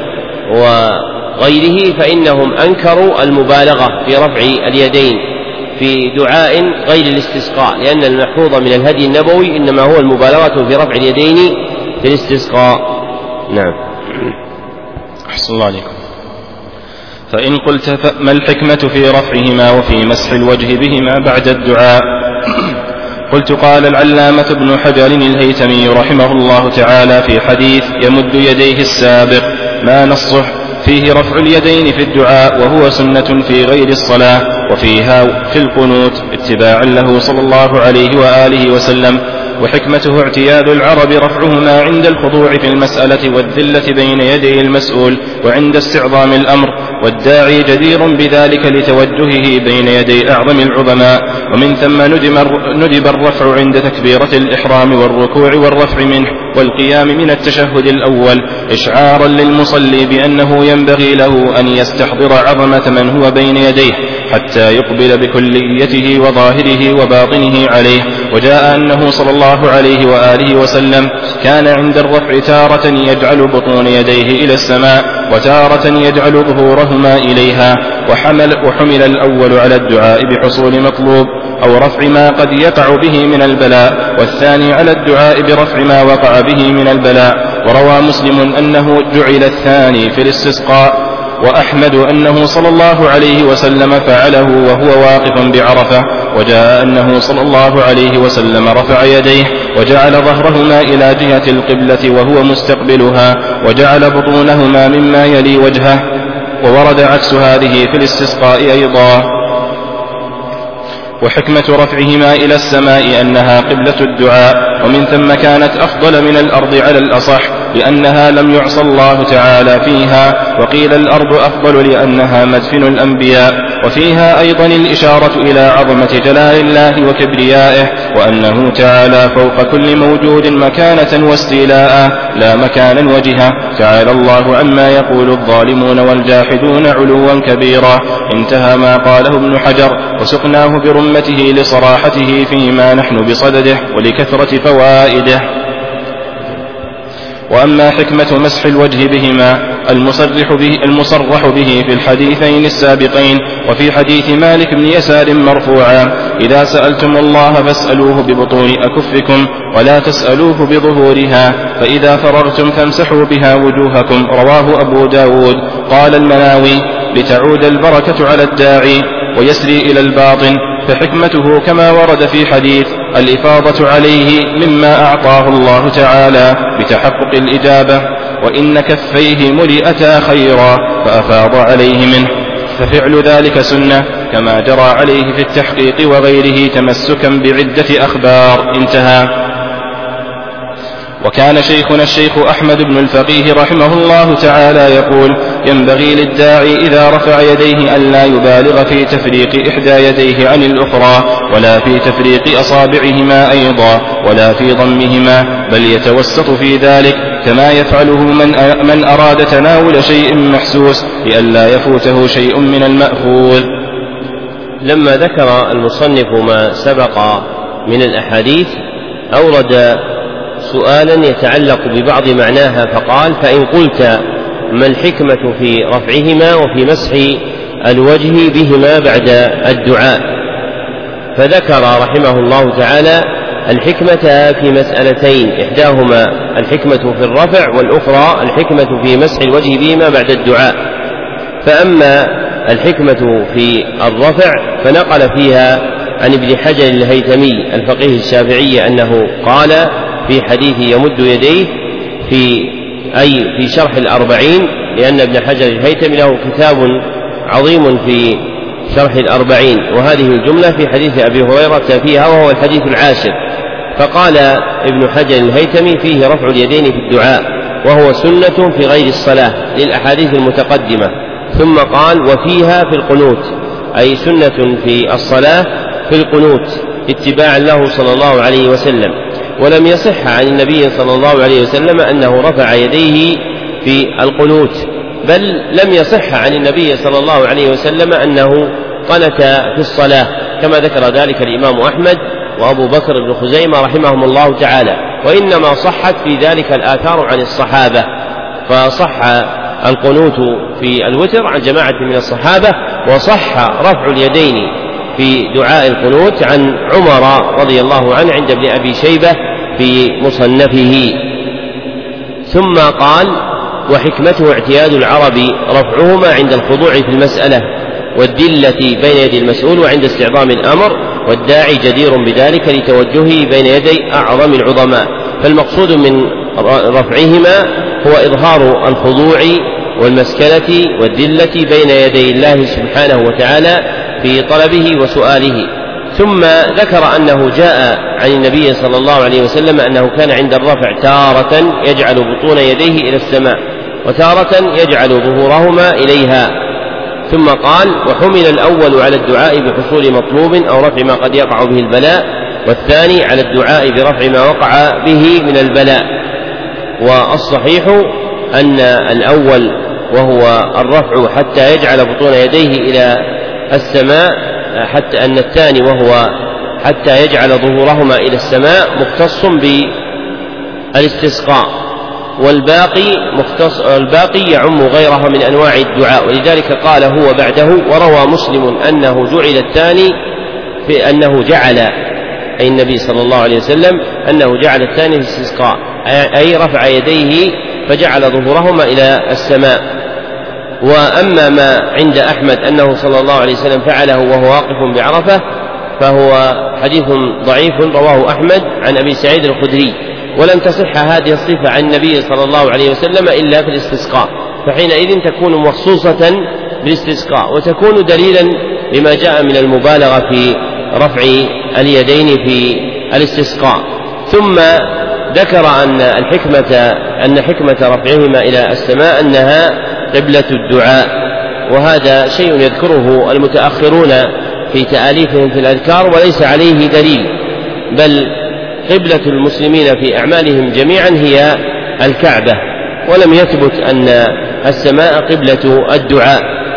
وغيره فإنهم أنكروا المبالغة في رفع اليدين في دعاء غير الاستسقاء، لأن المحفوظ من الهدي النبوي إنما هو المبالغة في رفع اليدين في الاستسقاء. نعم. أحسن الله عليكم. فإن قلت فما الحكمة في رفعهما وفي مسح الوجه بهما بعد الدعاء؟ قلت: قال العلامة ابن حجر الهيثمي رحمه الله تعالى في حديث يمد يديه السابق ما نصه فيه رفع اليدين في الدعاء، وهو سنة في غير الصلاة وفيها في القنوت اتباعا له صلى الله عليه وآله وسلم. وحكمته اعتياد العرب رفعهما عند الخضوع في المسألة والذلة بين يدي المسؤول وعند استعظام الأمر، والداعي جدير بذلك لتوجهه بين يدي أعظم العظماء. ومن ثم ندب الرفع عند تكبيرة الإحرام والركوع والرفع منه والقيام من التشهد الأول إشعارا للمصلي بأنه ينبغي له أن يستحضر عظمة من هو بين يديه حتى يقبل بكليته وظاهره وباطنه عليه. وجاء أنه صلى الله عليه وآله وسلم كان عند الرفع تارة يجعل بطون يديه إلى السماء وتارة يجعل ظهورهما إليها، وحمل الأول على الدعاء بحصول مطلوب أو رفع ما قد يقع به من البلاء، والثاني على الدعاء برفع ما وقع به من البلاء. وروى مسلم أنه جعل الثاني في الاستسقاء وأحمد أنه صلى الله عليه وسلم فعله وهو واقف بعرفة، وجاء أنه صلى الله عليه وسلم رفع يديه وجعل ظهرهما إلى جهة القبلة وهو مستقبلها، وجعل بطونهما مما يلي وجهه. وورد عكس هذه في الاستسقاء أيضا. وحكمة رفعهما إلى السماء أنها قبلة الدعاء، ومن ثم كانت أفضل من الأرض على الأصح، لأنها لم يعصى الله تعالى فيها، وقيل الأرض أفضل لأنها مدفن الأنبياء. وفيها أيضا الإشارة إلى عظمة جلال الله وكبريائه، وأنه تعالى فوق كل موجود مكانة واستيلاء لا مكانا وجهة. تعالى الله عما يقول الظالمون والجاحدون علوا كبيرا. انتهى ما قاله ابن حجر، وسقناه برمته لصراحته فيما نحن بصدده ولكثرة فوائده. وأما حكمة مسح الوجه بهما المصرح به في الحديثين السابقين، وفي حديث مالك بن يسار مرفوعا: إذا سألتم الله فاسألوه ببطون أكفكم ولا تسألوه بظهورها، فإذا فررتم فامسحوا بها وجوهكم. رواه أبو داود. قال المناوي: لتعود البركة على الداعي ويسري إلى الباطن، فحكمته كما ورد في حديث الإفاضة عليه مما أعطاه الله تعالى بتحقق الإجابة، وإن كفيه ملئتا خيرا فأفاض عليه منه، ففعل ذلك سنة كما جرى عليه في التحقيق وغيره تمسكا بعدة أخبار. انتهى. وكان شيخنا الشيخ أحمد بن الفقيه رحمه الله تعالى يقول: ينبغي للداعي إذا رفع يديه أن لا يبالغ في تفريق إحدى يديه عن الأخرى، ولا في تفريق أصابعهما أيضا، ولا في ضمهما، بل يتوسط في ذلك كما يفعله من أراد تناول شيء محسوس لئلا يفوته شيء من المأخوذ. لما ذكر المصنف ما سبق من الأحاديث أورد سؤالا يتعلق ببعض معناها، فقال: فإن قلت ما الحكمة في رفعهما وفي مسح الوجه بهما بعد الدعاء؟ فذكر رحمه الله تعالى الحكمة في مسألتين، إحداهما الحكمة في الرفع، والأخرى الحكمة في مسح الوجه بهما بعد الدعاء. فأما الحكمة في الرفع فنقل فيها عن ابن حجر الهيثمي الفقيه الشافعي أنه قال في حديث يمد يديه في شرح الأربعين، لأن ابن حجر الهيثمي له كتاب عظيم في شرح الأربعين، وهذه الجملة في حديث أبي هريرة فيها، وهو الحديث العاشر. فقال ابن حجر الهيثمي فيه رفع اليدين في الدعاء، وهو سنة في غير الصلاة للأحاديث المتقدمة. ثم قال: وفيها في القنوت، أي سنة في الصلاة في القنوت اتباعا له صلى الله عليه وسلم. ولم يصح عن النبي صلى الله عليه وسلم أنه رفع يديه في القنوت، بل لم يصح عن النبي صلى الله عليه وسلم أنه قنت في الصلاة، كما ذكر ذلك الإمام أحمد وأبو بكر بن خزيمة رحمهم الله تعالى. وإنما صحت في ذلك الآثار عن الصحابة، فصح القنوت في الوتر عن جماعة من الصحابة، وصح رفع اليدين في دعاء القنوت عن عمر رضي الله عنه عند ابن أبي شيبة في مصنفه. ثم قال: وحكمته اعتياد العرب رفعهما عند الخضوع في المسألة والدلة بين يدي المسؤول وعند استعظام الأمر، والداعي جدير بذلك لتوجهه بين يدي أعظم العظماء. فالمقصود من رفعهما هو إظهار الخضوع والمسكنة والدلة بين يدي الله سبحانه وتعالى في طلبه وسؤاله. ثم ذكر أنه جاء عن النبي صلى الله عليه وسلم أنه كان عند الرفع تارة يجعل بطون يديه إلى السماء، وتارة يجعل ظهورهما إليها. ثم قال: وحمل الأول على الدعاء بحصول مطلوب أو رفع ما قد يقع به البلاء، والثاني على الدعاء برفع ما وقع به من البلاء. والصحيح أن الأول وهو الرفع حتى يجعل بطون يديه إلى السماء، حتى أن الثاني وهو حتى يجعل ظهورهما إلى السماء مختص بالاستسقاء، والباقي يعم غيرها من أنواع الدعاء. ولذلك قال هو بعده. وروى مسلم أنه جعل الثاني في أنه جعل، أي النبي صلى الله عليه وسلم أنه جعل الثاني في الاستسقاء، أي رفع يديه فجعل ظهورهما إلى السماء. وأما ما عند أحمد أنه صلى الله عليه وسلم فعله وهو واقف بعرفة فهو حديث ضعيف رواه أحمد عن أبي سعيد الخدري، ولم تصح هذه الصفة عن النبي صلى الله عليه وسلم إلا في الاستسقاء، فحينئذ تكون مخصوصة بالاستسقاء وتكون دليلا لما جاء من المبالغة في رفع اليدين في الاستسقاء. ثم ذكر أن حكمة رفعهما إلى السماء أنها قبلة الدعاء، وهذا شيء يذكره المتأخرون في تآليفهم في الأذكار وليس عليه دليل، بل قبلة المسلمين في أعمالهم جميعا هي الكعبة، ولم يثبت أن السماء قبلة الدعاء.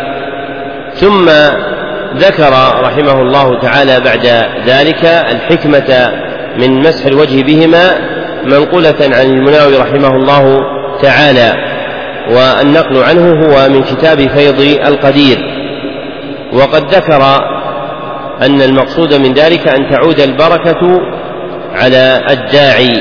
ثم ذكر رحمه الله تعالى بعد ذلك الحكمة من مسح الوجه بهما منقولة عن المناوي رحمه الله تعالى، والنقل عنه هو من كتاب فيض القدير. وقد ذكر أن المقصود من ذلك أن تعود البركة على الداعي،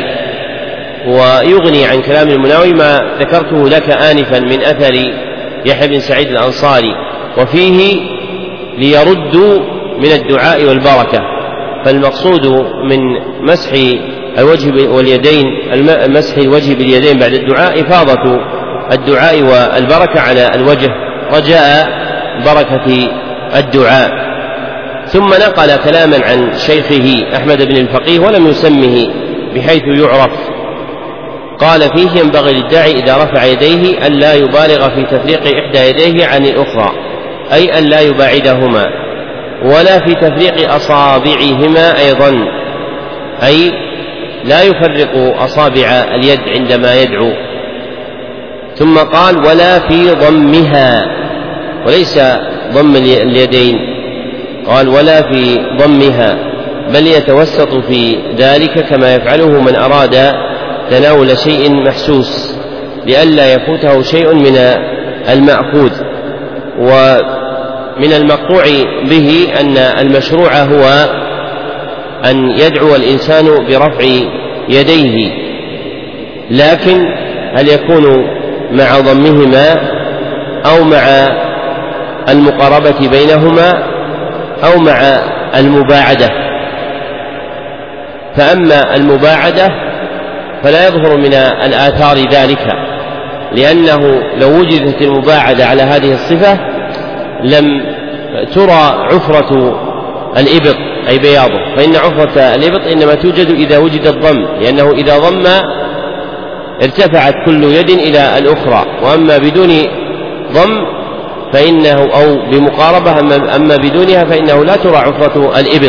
ويغني عن كلام المناوي ما ذكرته لك آنفا من أثر يحيى بن سعيد الأنصاري، وفيه ليردوا من الدعاء والبركة. فالمقصود من مسح الوجه واليدين مسح الوجه باليدين بعد الدعاء إفاضة الدعاء والبركة على الوجه رجاء بركة الدعاء. ثم نقل كلاما عن شيخه أحمد بن الفقيه ولم يسمه بحيث يعرف، قال فيه: ينبغي للداعي إذا رفع يديه أن لا يبالغ في تفريق إحدى يديه عن الأخرى، أي أن لا يباعدهما، ولا في تفريق أصابعهما أيضا، أي لا يفرق أصابع اليد عندما يدعو. ثم قال: ولا في ضمها، وليس ضم اليدين، قال: ولا في ضمها، بل يتوسط في ذلك كما يفعله من أراد تناول شيء محسوس لئلا يفوته شيء من المأخوذ. ومن المقطوع به أن المشروع هو أن يدعو الإنسان برفع يديه، لكن هل يكون مع ضمهما أو مع المقاربة بينهما أو مع المباعدة؟ فأما المباعدة فلا يظهر من الآثار ذلك، لأنه لو وجدت المباعدة على هذه الصفة لم ترى عفرة الإبط أي بياضه، فإن عفرة الإبط إنما توجد إذا وجد الضم، لأنه إذا ضم ارتفعت كل يد إلى الأخرى، وأما بدون ضم فإنه أو بمقاربة أما بدونها فإنه لا ترى عفرة الإبط.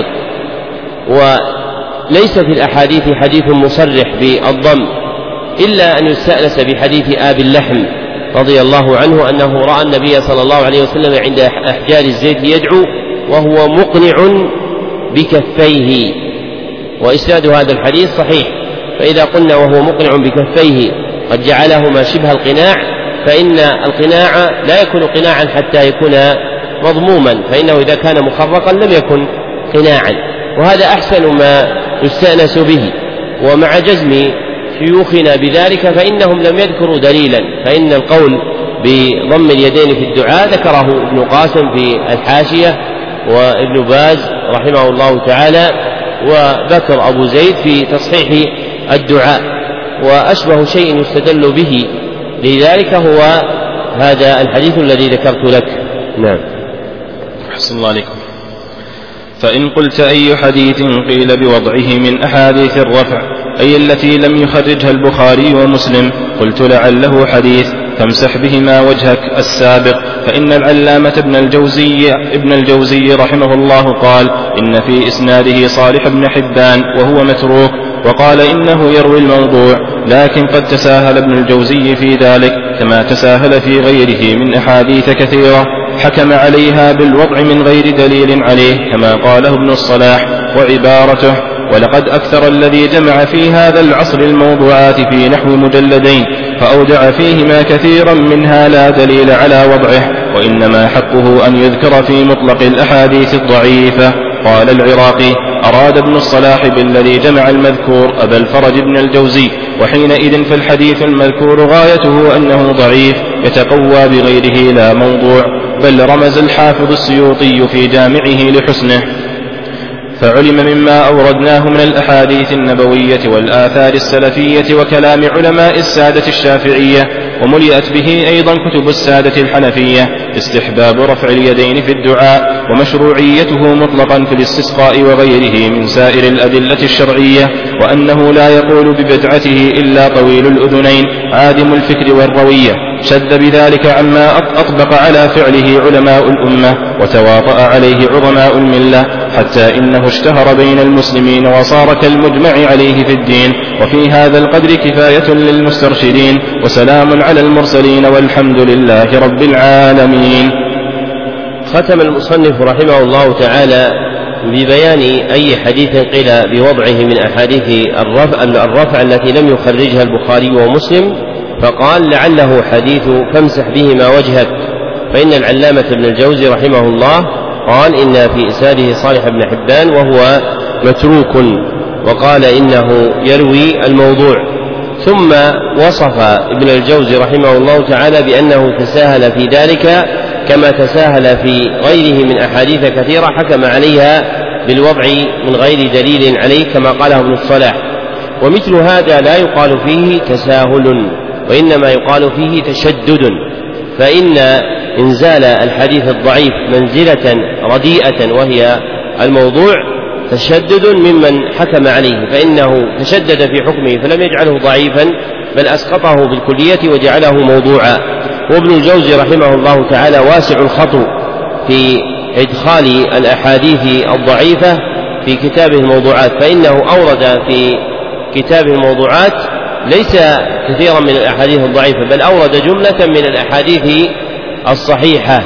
وليس في الأحاديث حديث مصرح بالضم إلا أن يستأنس بحديث آبي اللحم رضي الله عنه أنه رأى النبي صلى الله عليه وسلم عند أحجار الزيت يدعو وهو مقنع بكفيه، وإسناد هذا الحديث صحيح. فإذا قلنا وهو مقنع بكفيه قد جعلهما شبه القناع، فإن القناع لا يكون قناعا حتى يكون مضموما، فإنه إذا كان مخرقا لم يكن قناعا، وهذا أحسن ما يستأنس به. ومع جزم شيوخنا بذلك فإنهم لم يذكروا دليلا، فإن القول بضم اليدين في الدعاء ذكره ابن قاسم في الحاشية، وابن باز رحمه الله تعالى، وذكر أبو زيد في تصحيح الدعاء، وأشبه شيء يستدل به لذلك هو هذا الحديث الذي ذكرت لك. نعم. أحسن الله عليكم. فإن قلت أي حديث قيل بوضعه من أحاديث الرفع أي التي لم يخرجها البخاري ومسلم، قلت لعله حديث تمسح بهما وجهك السابق، فإن العلامة ابن الجوزي رحمه الله قال إن في إسناده صالح بن حبان وهو متروك، وقال إنه يروي الموضوع، لكن قد تساهل ابن الجوزي في ذلك كما تساهل في غيره من أحاديث كثيرة حكم عليها بالوضع من غير دليل عليه كما قاله ابن الصلاح. وعبارته: ولقد أكثر الذي جمع في هذا العصر الموضوعات في نحو مجلدين، فأودع فيهما كثيرا منها لا دليل على وضعه، وإنما حقه أن يذكر في مطلق الأحاديث الضعيفة. قال العراقي: أراد ابن الصلاح بالذي جمع المذكور أبا الفرج بن الجوزي، وحينئذ فالحديث المذكور غايته أنه ضعيف يتقوى بغيره لا موضوع، بل رمز الحافظ السيوطي في جامعه لحسنه. فعلم مما أوردناه من الأحاديث النبوية والآثار السلفية وكلام علماء السادة الشافعية، وملئت به أيضا كتب السادة الحنفية، استحباب رفع اليدين في الدعاء ومشروعيته مطلقا في الاستسقاء وغيره من سائر الأدلة الشرعية، وأنه لا يقول ببدعته إلا طويل الأذنين عادم الفكر والروية، شد بذلك عما أطبق على فعله علماء الأمة وتواطأ عليه عظماء الملة، حتى إنه اشتهر بين المسلمين وصار كالمجمع عليه في الدين. وفي هذا القدر كفاية للمسترشدين، وسلام على المرسلين، والحمد لله رب العالمين. ختم المصنف رحمه الله تعالى ببيان أي حديث قيل بوضعه من أحاديث الرفع التي لم يخرجها البخاري ومسلم، فقال: لعله حديث فامسح بهما وجهك، فإن العلامة ابن الجوزي رحمه الله قال إن في إسناده صالح بن حبان وهو متروك، وقال إنه يروي الموضوع. ثم وصف ابن الجوزي رحمه الله تعالى بأنه تساهل في ذلك كما تساهل في غيره من أحاديث كثيرة حكم عليها بالوضع من غير دليل عليه كما قاله ابن الصلاح. ومثل هذا لا يقال فيه تساهل، وإنما يقال فيه تشدد، فإن إنزال الحديث الضعيف منزلة رديئة وهي الموضوع تشدد ممن حكم عليه، فإنه تشدد في حكمه فلم يجعله ضعيفا بل أسقطه بالكلية وجعله موضوعا. وابن الجوزي رحمه الله تعالى واسع الخطو في إدخال الأحاديث الضعيفة في كتابه الموضوعات، فإنه أورد في كتابه الموضوعات ليس كثيرا من الأحاديث الضعيفة، بل أورد جملة من الأحاديث الصحيحة،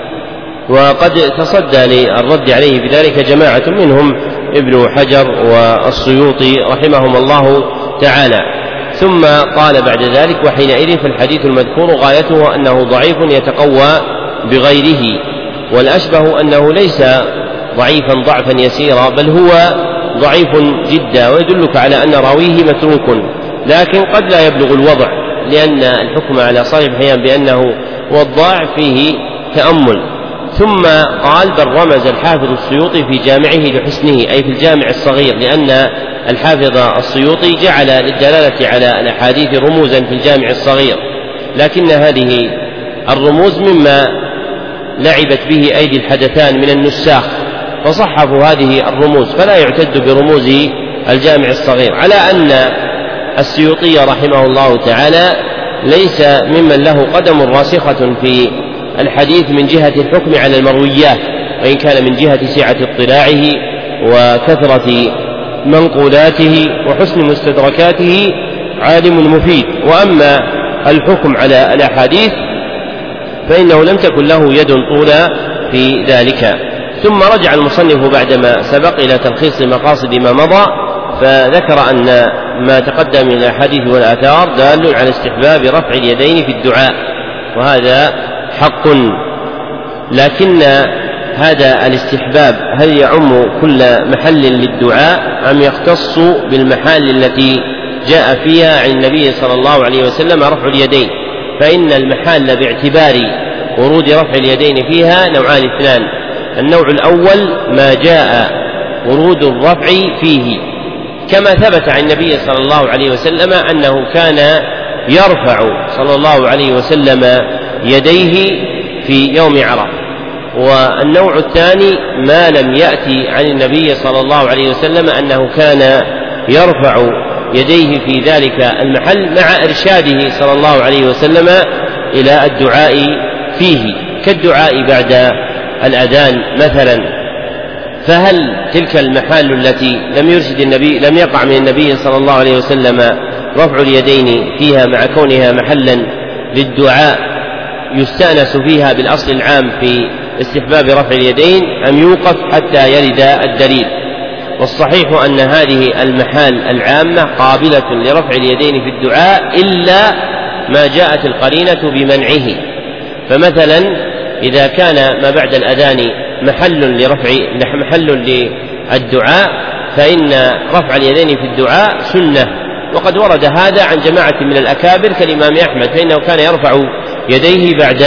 وقد تصدى للرد عليه بذلك جماعة منهم ابن حجر والسيوطي رحمهم الله تعالى. ثم قال بعد ذلك: وحينئذ فالحديث المذكور غايته أنه ضعيف يتقوى بغيره، والأشبه أنه ليس ضعيفا ضعفا يسيرا، بل هو ضعيف جدا، ويدلك على أن راويه متروك، لكن قد لا يبلغ الوضع، لأن الحكم على صالح حيان بأنه وضاع فيه تأمل. ثم قال: بل رمز الحافظ السيوطي في جامعه لحسنه، أي في الجامع الصغير، لأن الحافظ السيوطي جعل للدلالة على الأحاديث رموزا في الجامع الصغير، لكن هذه الرموز مما لعبت به أيدي الحدثان من النساخ، فصحفوا هذه الرموز، فلا يعتد برموز الجامع الصغير، على أن السيوطي رحمه الله تعالى ليس ممن له قدم راسخة في الحديث من جهة الحكم على المرويات، وإن كان من جهة سعة اطلاعه وكثرة منقولاته وحسن مستدركاته عالم مفيد. وأما الحكم على الأحاديث فإنه لم تكن له يد طولى في ذلك. ثم رجع المصنف بعدما سبق إلى تلخيص مقاصد ما مضى، فذكر أن ما تقدم من الأحاديث والآثار دال على استحباب رفع اليدين في الدعاء، وهذا حق، لكن هذا الاستحباب هل يعم كل محل للدعاء أم يختص بالمحال التي جاء فيها عن النبي صلى الله عليه وسلم رفع اليدين؟ فإن المحال باعتبار ورود رفع اليدين فيها نوعان اثنان: النوع الأول ما جاء ورود الرفع فيه، كما ثبت عن النبي صلى الله عليه وسلم أنه كان يرفع صلى الله عليه وسلم يديه في يوم عرفة. والنوع الثاني ما لم يأتي عن النبي صلى الله عليه وسلم أنه كان يرفع يديه في ذلك المحل مع إرشاده صلى الله عليه وسلم إلى الدعاء فيه، كالدعاء بعد الأذان مثلا. فهل تلك المحال التي لم يقع من النبي صلى الله عليه وسلم رفع اليدين فيها مع كونها محلا للدعاء يستأنس فيها بالأصل العام في استحباب رفع اليدين، أم يوقف حتى يرد الدليل؟ والصحيح أن هذه المحال العامة قابلة لرفع اليدين في الدعاء إلا ما جاءت القرينة بمنعه. فمثلا إذا كان ما بعد الأذان محل للدعاء، فإن رفع اليدين في الدعاء سنة، وقد ورد هذا عن جماعة من الأكابر كالإمام أحمد، فإنه كان يرفع يديه بعد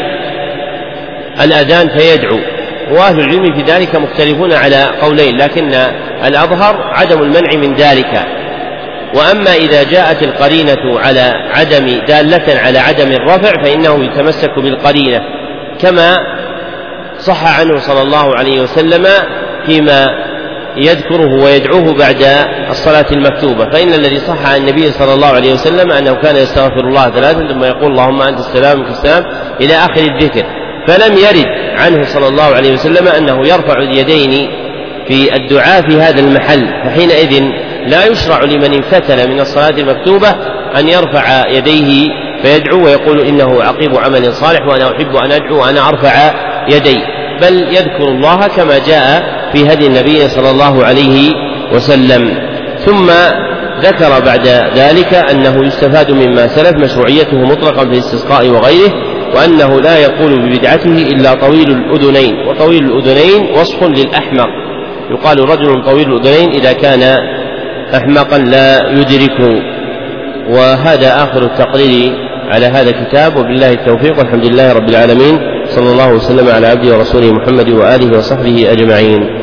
الأذان فيدعو، وأهل العلم في ذلك مختلفون على قولين، لكن الأظهر عدم المنع من ذلك. وأما إذا جاءت القرينة دالة على عدم الرفع فإنه يتمسك بالقرينة، كما صح عنه صلى الله عليه وسلم فيما يذكره ويدعوه بعد الصلاة المكتوبة، فإن الذي صح عن النبي صلى الله عليه وسلم أنه كان يستغفر الله 3 ثم يقول اللهم أنت السلام منك السلام إلى آخر الذكر، فلم يرد عنه صلى الله عليه وسلم أنه يرفع اليدين في الدعاء في هذا المحل، فحينئذ لا يشرع لمن انفتل من الصلاة المكتوبة أن يرفع يديه فيدعو ويقول إنه عقيب عمل صالح وأنا أحب أن أدعو وأنا أرفع يدي، بل يذكر الله كما جاء في هدي النبي صلى الله عليه وسلم. ثم ذكر بعد ذلك أنه يستفاد مما سلف مشروعيته مطلقا في الاستسقاء وغيره، وأنه لا يقول ببدعته إلا طويل الأذنين، وطويل الأذنين وصف للأحمق، يقال رجل طويل الأذنين إذا كان أحمقا لا يدرك. وهذا آخر التقرير على هذا الكتاب، وبالله التوفيق، والحمد لله رب العالمين، صلى الله وسلم على عبده ورسوله محمد وآله وصحبه أجمعين.